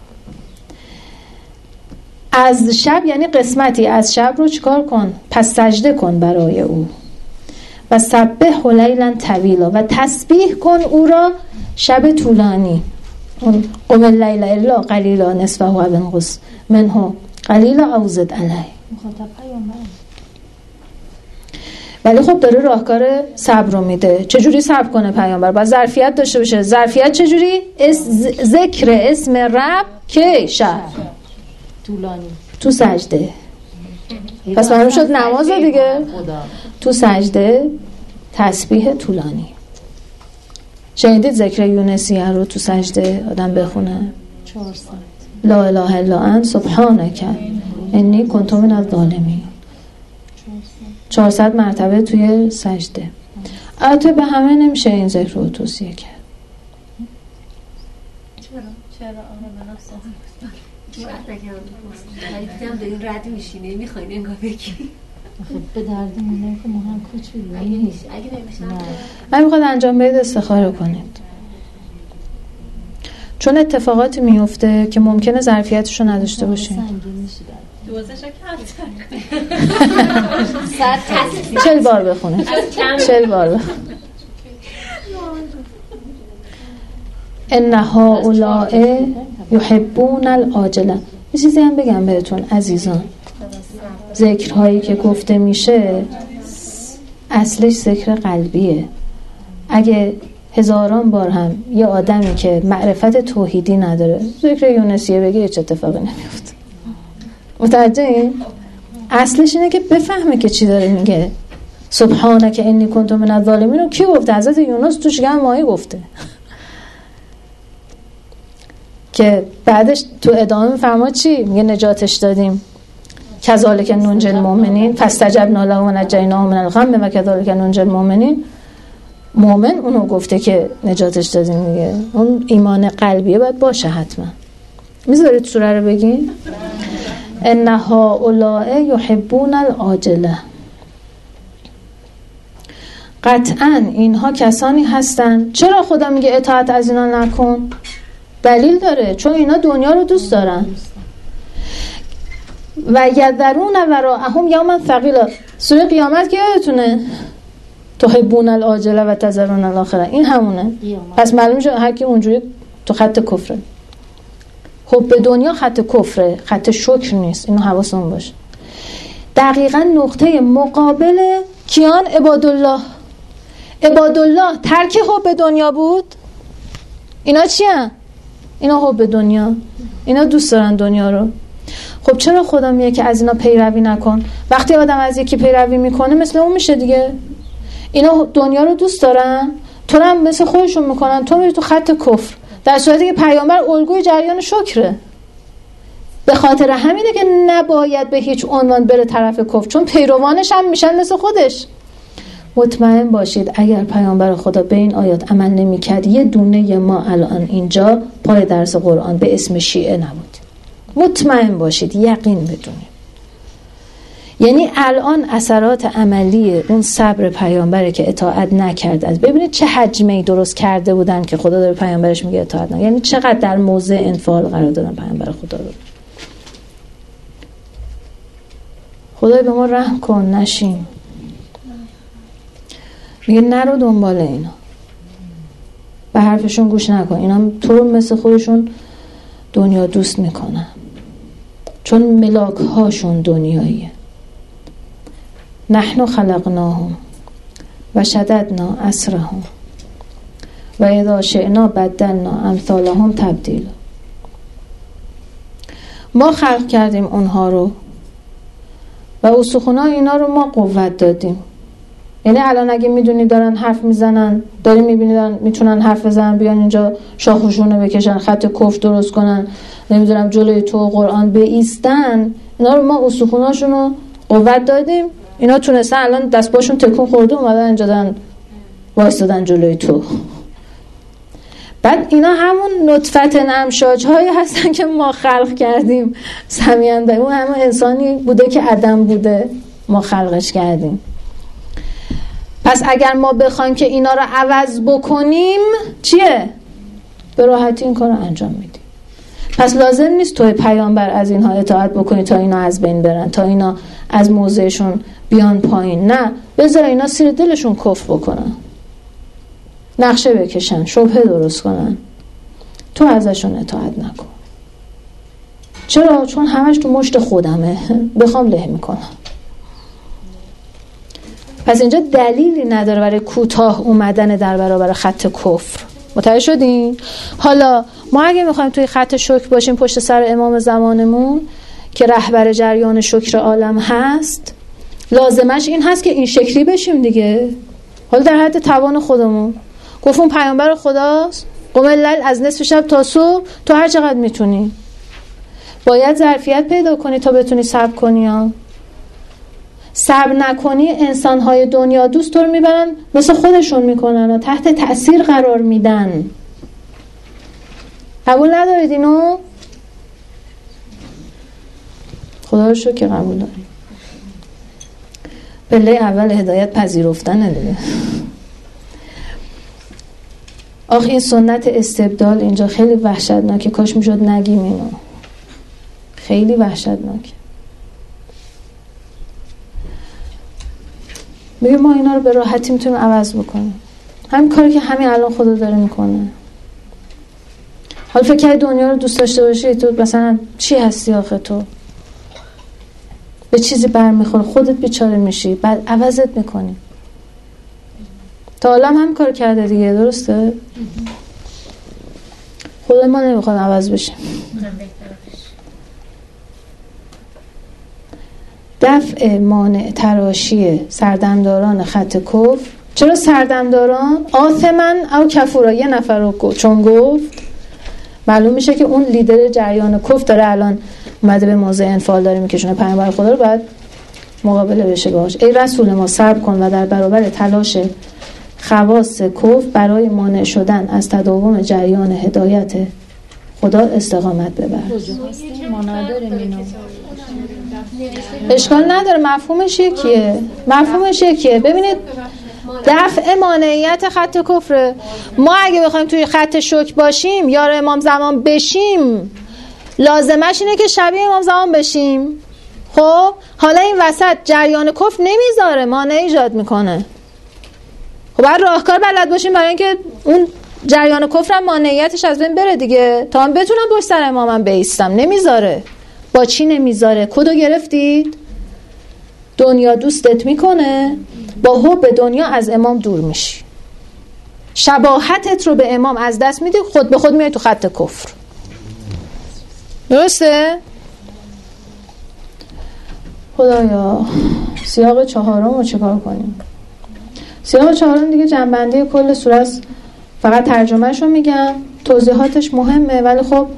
از شب یعنی قسمتی از شب رو چیکار کن؟ پس سجده کن برای او. و سبح لیلا طویلا. و تسبیح کن او را شب طولانی. قم اللیل الا قلیلا نصفه و انقص منه قلیلا او زد علیه. مخاطب پیامبر. ولی خب داره راهکار صبر رو میده. چجوری صبر کنه پیامبر؟ باید ظرفیت داشته باشه. ظرفیت چجوری؟ ذکر اسم رب که شب طولانی تو سجده. پس معلوم شد نماز دیگه تو سجده تسبیح طولانی. شنیدید ذکر یونسیه رو تو سجده آدم بخونه؟ 400 لا اله الا انت سبحانک انی کنت من الظالمین. 400 مرتبه توی سجده. البته به همه نمیشه این ذکر رو توصیه کرد. چرا آره من جوعت نکردم ولی دیدم دارین رد میشینه میخواین انگار بگی به دردمونه که ما هم کوچولو اگه نمیشه من میخواد انجام بدید استخاره کنید، چون اتفاقاتی میفته که ممکنه ظرفیتشو نداشته باشین. دوزش کرد 40 بار بخونه 40 بار بخونه. ان هؤلاء یحبون العاجله. یه چیزی هم بگم بهتون عزیزان، ذکرهایی که گفته میشه اصلش ذکر قلبیه. اگه هزاران بار هم یه آدمی که معرفت توحیدی نداره ذکر یونسیه بگه هیچ اتفاقی نمیفته. متوجهین؟ اصلش اینه که بفهمه که چی داره میگه. سبحانک انی کنت من الظالمین رو کی گفته؟ حضرت یونس تو شکم ماهی گفته که بعدش تو ادامه میفرما چی؟ میگه نجاتش دادیم کذالک ننجی المؤمنین فاستجبنا له و نجیناه من الغم و کذالک ننجی المؤمنین. مؤمن اونو گفته که نجاتش دادیم دیگه. اون ایمان قلبیه باید باشه حتما. میذارید سوره رو بگین؟ ان هؤلاء یحبون العاجله. قطعا اینها کسانی هستن. چرا خدا میگه اطاعت از اینا نکن؟ دلیل داره، چون اینا دنیا رو دوست دارن. و یذرون وراءهم یوما ثقیلا. سوره قیامت که یادتونه تحبون العاجله و تذرون الاخره، این همونه. پس معلوم شد هر کی اونجوری تو خط کفره. خب به دنیا خط کفره، خط شکر نیست. اینو حواسمون باشه. دقیقاً نقطه مقابل کیان؟ عبادالله. عبادالله ترک حب دنیا بود. اینا چی هن؟ اینا حب دنیا، اینا دوست دارن دنیا رو. خب چرا خدا میگه که از اینا پیروی نکن؟ وقتی آدم از یکی پیروی میکنه مثل اون میشه دیگه. اینا دنیا رو دوست دارن، تو هم مثل خودشون میکنن، تو میری تو خط کفر، در صورتی که پیامبر الگوی جریان شکره. به خاطر همینه که نباید به هیچ عنوان بره طرف کفر، چون پیروانش هم میشن مثل خودش. مطمئن باشید اگر پیامبر خدا به این آیات عمل نمی‌کرد، یه دونه ما الان اینجا پای درس قرآن به اسم شیعه نبود. مطمئن باشید، یقین بدونید. یعنی الان اثرات عملی اون صبر پیامبره که اطاعت نکرد. از ببینید چه حجمه‌ای درست کرده بودن که خدا داره پیامبرش میگه اطاعت نکن. یعنی چقدر در موضع انفعال قرار دادن پیامبر خدا رو. خدای به ما رحم کن نشیم. میگه نرو دنبال اینا، به حرفشون گوش نکن. اینا تو رو مثل خودشون دنیا دوست میکنن، چون ملاک هاشون دنیاییه. نحن خلقناهم و شددنا اسرهم و اذا شئنا بدلنا امثالهم تبدیلا. ما خلق کردیم اونها رو و استخونای اینا رو ما قوت دادیم. یعنی الان اگه میدونی دارن حرف میزنن، داری میبینی دارن میتونن حرف بزنن، بیان اینجا شاخوشونو بکشن، خط کفر درست کنن، نمیدونم جلوی تو قرآن بایستن، اینا رو ما استخوناشون رو قوت دادیم. اینا تونستن الان دست باشون تکون خورده اومدن اینجا دارن وایستادن جلوی تو. بعد اینا همون نطفت امشاج هایی هستن که ما خلق کردیم. سمیان اون همون انسانی بوده که عدم بوده، ما خلقش کردیم. پس اگر ما بخوایم که اینا رو عوض بکنیم چیه؟ به راحتی این کار رو انجام میدیم. پس لازم نیست توی پیامبر از اینها اطاعت بکنی تا اینا از بین برن، تا اینا از موضعشون بیان پایین. نه، بذار اینا سیر دلشون کفر بکنن، نقشه بکشن، شبهه درست کنن، تو ازشون اطاعت نکن. چرا؟ چون همش تو مشت خودمه، بخوام له میکنم. پس اینجا دلیلی نداره برای کوتاه اومدن در برابر خط کفر. متوجه شدین؟ حالا ما اگه میخوایم توی خط شکر باشیم پشت سر امام زمانمون که رهبر جریان شکر عالم هست، لازمش این هست که این شکلی بشیم دیگه. حالا در حد توان خودمون. گفتم پیامبر خداست، قم اللیل، از نصف شب تا صبح، تو هر چقدر میتونی. باید ظرفیت پیدا کنی تا بتونی صبر کنی ها. صبر نکنی انسان‌های دنیا دوست رو میبرن مثل خودشون میکنن و تحت تأثیر قرار میدن. قبول ندارید اینو؟ خدا رو شکر که قبول دارید. پله اول هدایت پذیرفتنه دیگه. آخه این سنت استبدال اینجا خیلی وحشتناکه. کاش میشد نگیم اینو. خیلی وحشتناکه. میگه ما اینا رو به راحتی میتونیم عوض بکنیم. همین کاری که همین الان خدا داره میکنه. حالا فکر دنیا رو دوست داشته باشی، تو مثلا چی هستی آخه؟ تو به چیزی برمیخوره، خودت بیچاره میشی، بعد عوضت میکنی. تا حالا هم کار کرده دیگه، درسته؟ خدا ما نمیخواد عوض بشیم. دفع مانع تراشی سردمداران خط کفر. چرا سردمداران؟ آثمن او کفورا. یه نفر رو چون گفت معلوم میشه که اون لیدر جریان کفر داره الان اومده به موضع انفعال داره میکشونه پیامبر خدا رو، باید مقابله بشه باهاش. ای رسول ما صبر کن و در برابر تلاش خواص کفر برای مانع شدن از تداوم جریان هدایت خدا استقامت ببر. اشکال نداره، مفهومش یکیه. ببینید دفع مانعیت خط کفر، ما اگه بخوایم توی خط شوک باشیم یار امام زمان بشیم لازمش اینه که شبیه امام زمان بشیم. خب حالا این وسط جریان کفر نمیذاره، مانع ایجاد میکنه. خب باید راهکار بلد باشیم برای اینکه اون جریان کفر هم مانعیتش از بین بره دیگه، تا من بتونم پشت سر امامم بایستم. نمیذاره. با چی نمیذاره؟ کدو گرفتید؟ دنیا دوستت میکنه، با حب دنیا از امام دور میشی، شباهتت رو به امام از دست میدی، خود به خود میای تو خط کفر. درسته؟ خدایا سیاق 4 رو چیکار کنیم؟ سیاق 4 دیگه جنبندی کل سوره است، فقط ترجمهش رو میگم، توضیحاتش مهمه ولی خب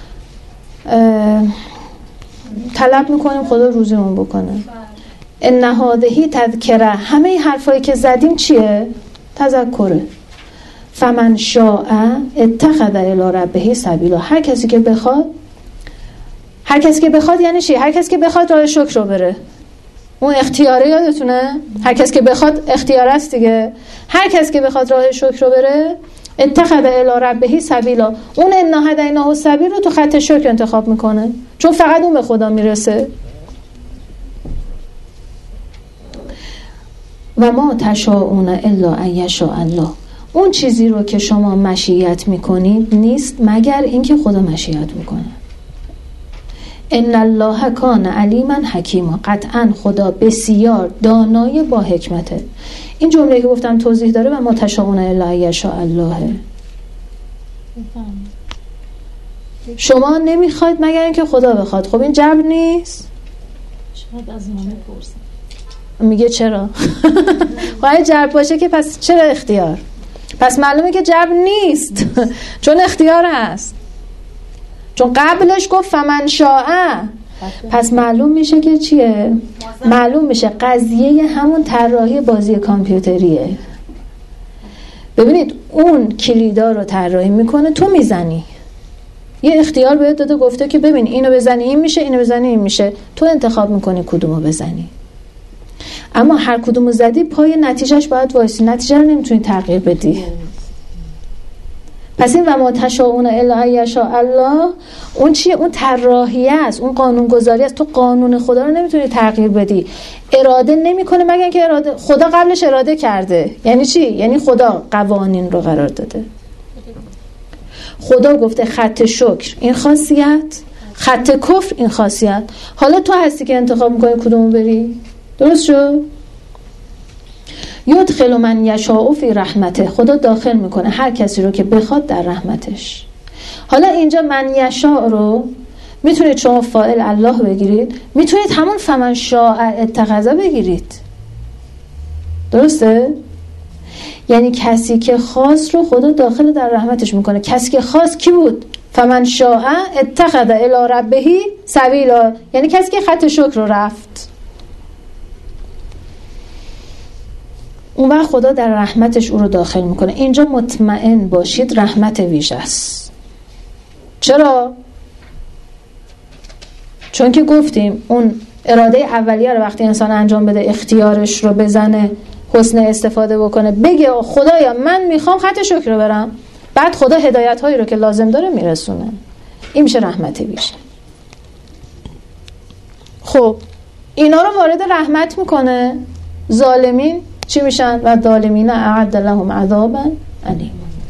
طلب میکنیم خدا روزیمون بکنه. ان هذه تذکره، همه این حرفایی که زدیم چیه؟ تذکره. فمن شاء اتخذ الی ربه سبیلا، هر کسی که بخواد یعنی چی؟ هر کسی که بخواد راه شکر رو بره. اون اختیاره، یادتونه؟ هر کسی که بخواد اختیار است دیگه. هر کسی که بخواد راه شکر رو بره اتخذ الی ربه سبیلا، اون انا هدیناه السبیل رو تو خط شکر انتخاب میکنه، چون فقط اون به خدا میرسه. و ما تشاءون الا ان یشاء الله، اون چیزی رو که شما مشیت میکنید نیست مگر اینکه خدا مشیت میکنه. ان الله کان علیما حکیما، قطعا خدا بسیار دانای با حکمته. این جمله که گفتم توضیح داره و ما تشاءون الا ان یشاء الله. شما نمیخواید مگر اینکه خدا بخواد. خب این جبر نیست؟ شاید از ما میپرسن. میگه چرا؟ خواهی جبر باشه که پس چرا اختیار؟ پس معلومه که جبر نیست چون اختیار هست، چون قبلش گفت فمن شاء. پس معلوم میشه که چیه؟ معلوم میشه قضیه همون طراحی بازی کامپیوتریه. ببینید اون کلیدا رو طراحی میکنه، تو میزنی، یه اختیار بهت داده گفته که ببین اینو بزنی این میشه، اینو بزنی این میشه، تو انتخاب میکنی کدومو بزنی. اما هر کدومو زدی پای نتیجهش باید وایسی، نتیجه رو نمیتونی تغییر بدی. پس این و ما تشاءون الا ان یشاء الله اون چیه؟ اون طراحی است، اون قانون گذاری است. تو قانون خدا رو نمیتونی تغییر بدی. اراده نمیکنه مگر اینکه اراده خدا قبلش اراده کرده. یعنی چی؟ یعنی خدا قوانین رو قرار داده. خدا گفته خط شکر این خاصیت، خط کفر این خاصیت. حالا تو هستی که انتخاب میکنی کدومو بری. درست شد؟ یدخل من یشاء فی رحمته، خدا داخل میکنه هر کسی رو که بخواد در رحمتش. حالا اینجا من یشاء رو میتونید شما فاعل الله بگیرید، میتونید همون فمن شاء اتخذ بگیرید. درسته؟ یعنی کسی که خاص رو خدا داخل در رحمتش میکنه. کسی که خاص کی بود؟ فمن شاء اتخذ الی ربه سبیلا، یعنی کسی که خط شکر رو رفت. اون وقت خدا در رحمتش او رو داخل میکنه. اینجا مطمئن باشید رحمت ویژه است. چرا؟ چون که گفتیم اون اراده اولیه رو وقتی انسان انجام بده، اختیارش رو بزنه، حسن استفاده بکنه، بگه خدایا من میخوام خط شکر رو برم، بعد خدا هدایت هایی رو که لازم داره میرسونه. این میشه رحمت ویژه. خب اینا رو وارد رحمت میکنه. ظالمین چی میشن؟ و ظالمین اعد لهم عذابا الیم.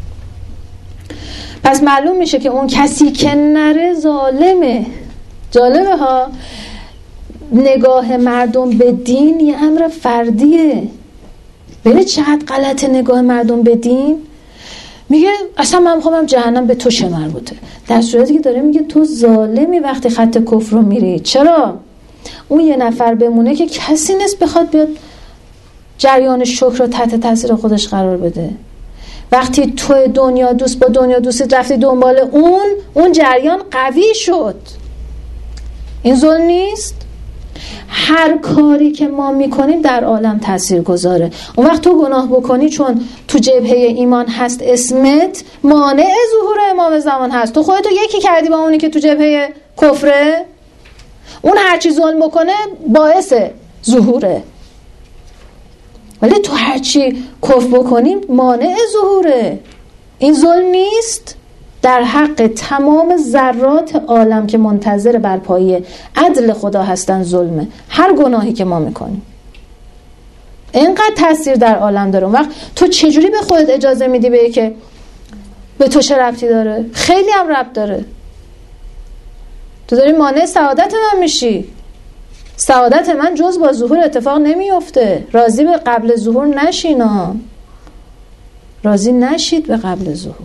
پس معلوم میشه که اون کسی که نره ظالمه. جالبه ها، نگاه مردم به دین یه امر فردیه. ببینید چقدر غلط نگاه مردم به دین. میگه اصلا من میخوام جهنم، به تو چه مربوطه؟ در صورتی که داره میگه تو ظالمی وقتی خط کفر رو میری. چرا؟ اون یه نفر بمونه که کسی نیست بخواد بیاد جریان شکر رو تحت تاثیر خودش قرار بده. وقتی تو دنیا دوست با دنیا دوست رفتی دنبال اون جریان قوی شد. این ظلم نیست؟ هر کاری که ما میکنیم در عالم تأثیر گذاره. اون وقت تو گناه بکنی چون تو جبهه ایمان هست اسمت، مانع ظهور امام زمان هست. تو خودتو یکی کردی با اونی که تو جبهه کفره، اون هرچی ظلم بکنه باعث ظهوره، ولی تو هرچی کفر بکنی مانع ظهوره. این ظلم نیست؟ در حق تمام ذرات عالم که منتظر برپایی عدل خدا هستن ظلمه. هر گناهی که ما میکنیم اینقدر تاثیر در عالم داره. اون وقت تو چجوری به خودت اجازه میدی به که به تو چه ربطی داره؟ خیلی هم ربط داره. تو داری مانع سعادت من میشی. سعادت من جز با ظهور اتفاق نمیفته. راضی به قبل ظهور نشینا، راضی نشید به قبل ظهور.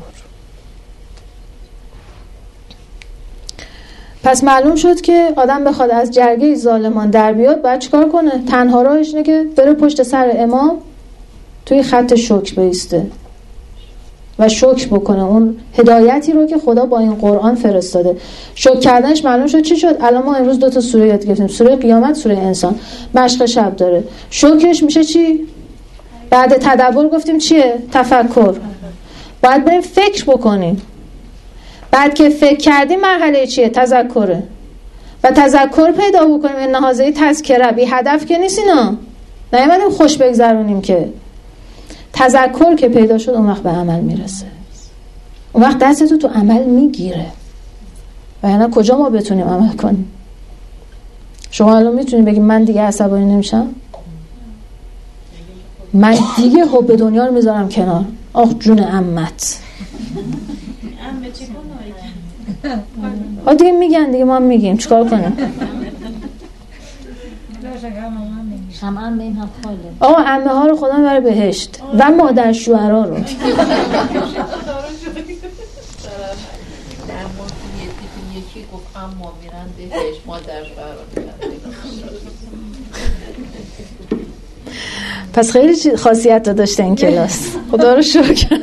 پس معلوم شد که آدم بخواد از جرگه ظالمان در بیاد باید چیکار کنه؟ تنها راهش اینه که بره پشت سر امام توی خط شکر بایسته و شکر بکنه اون هدایتی رو که خدا با این قرآن فرستاده. شکر کردنش معلوم شد چی شد؟ الان ما امروز 2 تا سوره یاد گرفتیم، سوره قیامت، سوره انسان. مشق شب داره. شکرش میشه چی؟ بعد تدبر گفتیم چیه؟ تفکر. باید بریم فکر بکنیم. بعد که فکر کردیم مرحله چیه؟ تذکره. و تذکر پیدا بکنیم. این هذه تذکره، بی هدف که نیست اینا. نیومدیم خوش بگذرونیم که. تذکر که پیدا شد اون وقت به عمل میرسه. اون وقت دستتو تو عمل میگیره. و یعنی کجا ما بتونیم عمل کنیم؟ شما الان میتونید بگید من دیگه عصبانی نمیشم؟ من دیگه حب دنیا رو میذارم کنار. آخ جون عمت. دیگه میگن دیگه ما هم میگیم چیکار کنیم؟ هم عمه هم خاله. آقا عمه ها رو خدا میبره بهشت و مادر شوهرها رو. در ماه یکی گفت اما میرن بهشت، مادر شوهرها میرن. پس خیلی خاصیت داشته این کلاس. خدا رو شکر.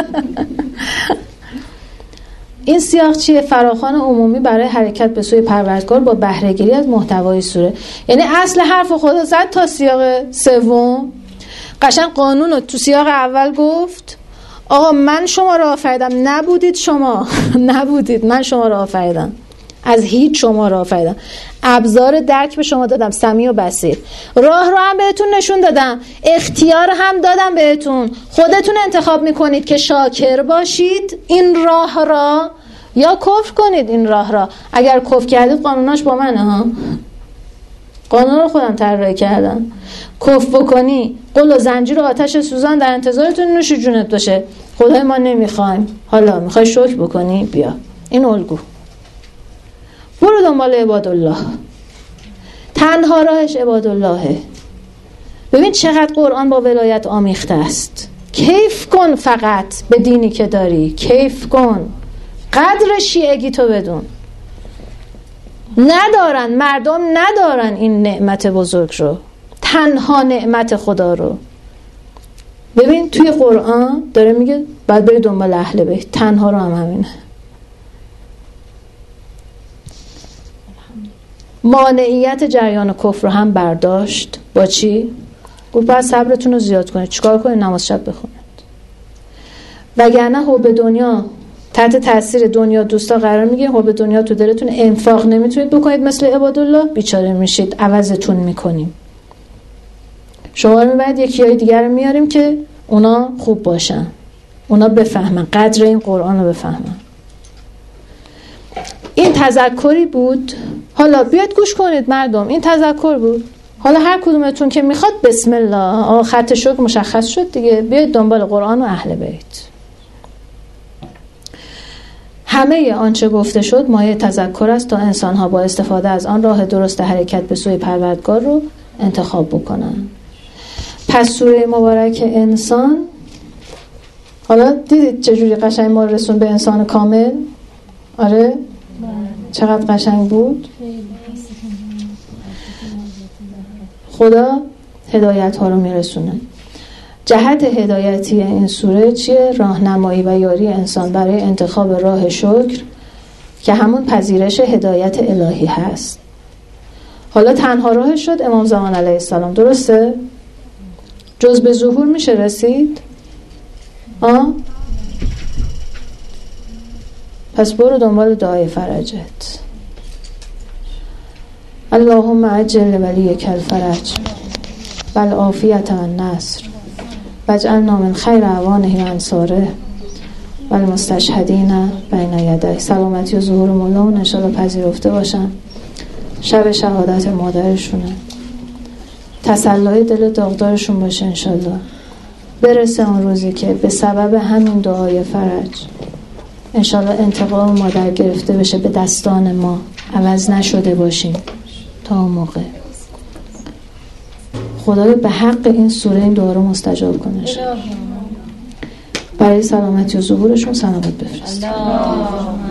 این سیاق چیه؟ فراخوان عمومی برای حرکت به سوی پروردگار با بهره گیری از محتوای سوره. یعنی اصل حرف خدا زد تا سیاق سوم. قشنگ قانون رو تو سیاق اول گفت آقا من شما رو آفریدم، نبودید شما نبودید، من شما رو آفریدم، از هیچ شما رو آفریدم، ابزار درک به شما دادم، سمیع و بصیر، راه رو هم بهتون نشون دادم، اختیار هم دادم بهتون، خودتون انتخاب میکنید که شاکر باشید این راه را یا کفر کنید این راه را. اگر کفر کردید قانوناش با منه ها، قانون رو خودم طراحی کردم. کفر بکنی قل و زنجیر و آتش سوزان در انتظارتون نوش جونت باشه. خدای ما نمیخوایم، حالا میخوای شکر بکنی بیا این الگو، برو دنبال عبادالله. تنها راهش عباداللهه. ببین چقدر قرآن با ولایت آمیخته است. کیف کن فقط به دینی که داری، کیف کن، قدر شیعگی تو بدون. ندارن مردم، ندارن این نعمت بزرگ رو، تنها نعمت خدا رو. ببین توی قرآن داره میگه باید بری دنبال اهل بیت، تنها رو هم همینه. مانعیت جریان کفر رو هم برداشت. با چی؟ گفت باید صبرتون رو زیاد کنید. چیکار کنید؟ نماز شب بخونید. وگرنه حب دنیا تحت تاثیر دنیا دوستا قرار میگیره. حب دنیا تو دلتون، انفاق نمیتونید بکنید مثل عبادالله، بیچاره میشید، عوضتون میکنیم. شما رو میبرید یکی دیگر رو میاریم که اونا خوب باشن، اونا بفهمن، قدر این قرآن رو بفهمن. این تذکری بود. حالا بیاید گوش کنید مردم، این تذکر بود. حالا هر کدومتون که میخواد بسم الله، خط شوک مشخص شد دیگه، بیاید دنبال قرآن و اهل بیت. همه آنچه گفته شد مایه تذکر است تا انسان‌ها با استفاده از آن راه درست حرکت به سوی پروردگار رو انتخاب بکنن. پس سوره مبارک انسان، حالا دیدید چجوری قشنگ ما رسون به انسان کامل؟ آره؟ چقدر قشنگ بود؟ خدا هدایت ها رو میرسونه. جهت هدایتی این سوره چیه؟ راهنمایی و یاری انسان برای انتخاب راه شکر که همون پذیرش هدایت الهی هست. حالا تنها راهش شد امام زمان علیه السلام. درسته؟ جز به ظهور میشه رسید؟ پس برو دنبال دعای فرجت. اللهم عجل ولیک الفرج والعافیة والنصر واجعلنا من خیر اعوانه و انصاره والمستشهدین بین یدیه. سلامتی و ظهور مولانا انشالله پذیرفته باشن. شب شهادت مادرشونه، تسلای دل داغدارشون باشه انشالله. برسه اون روزی که به سبب همین دعای فرج انشالله انتقام مادر گرفته بشه به دستان ما، عوض نشده باشیم تا اون موقع. خدایا به حق این سوره این دعا رو مستجاب کنه. برای سلامتی و ظهورشون صلوات بفرست.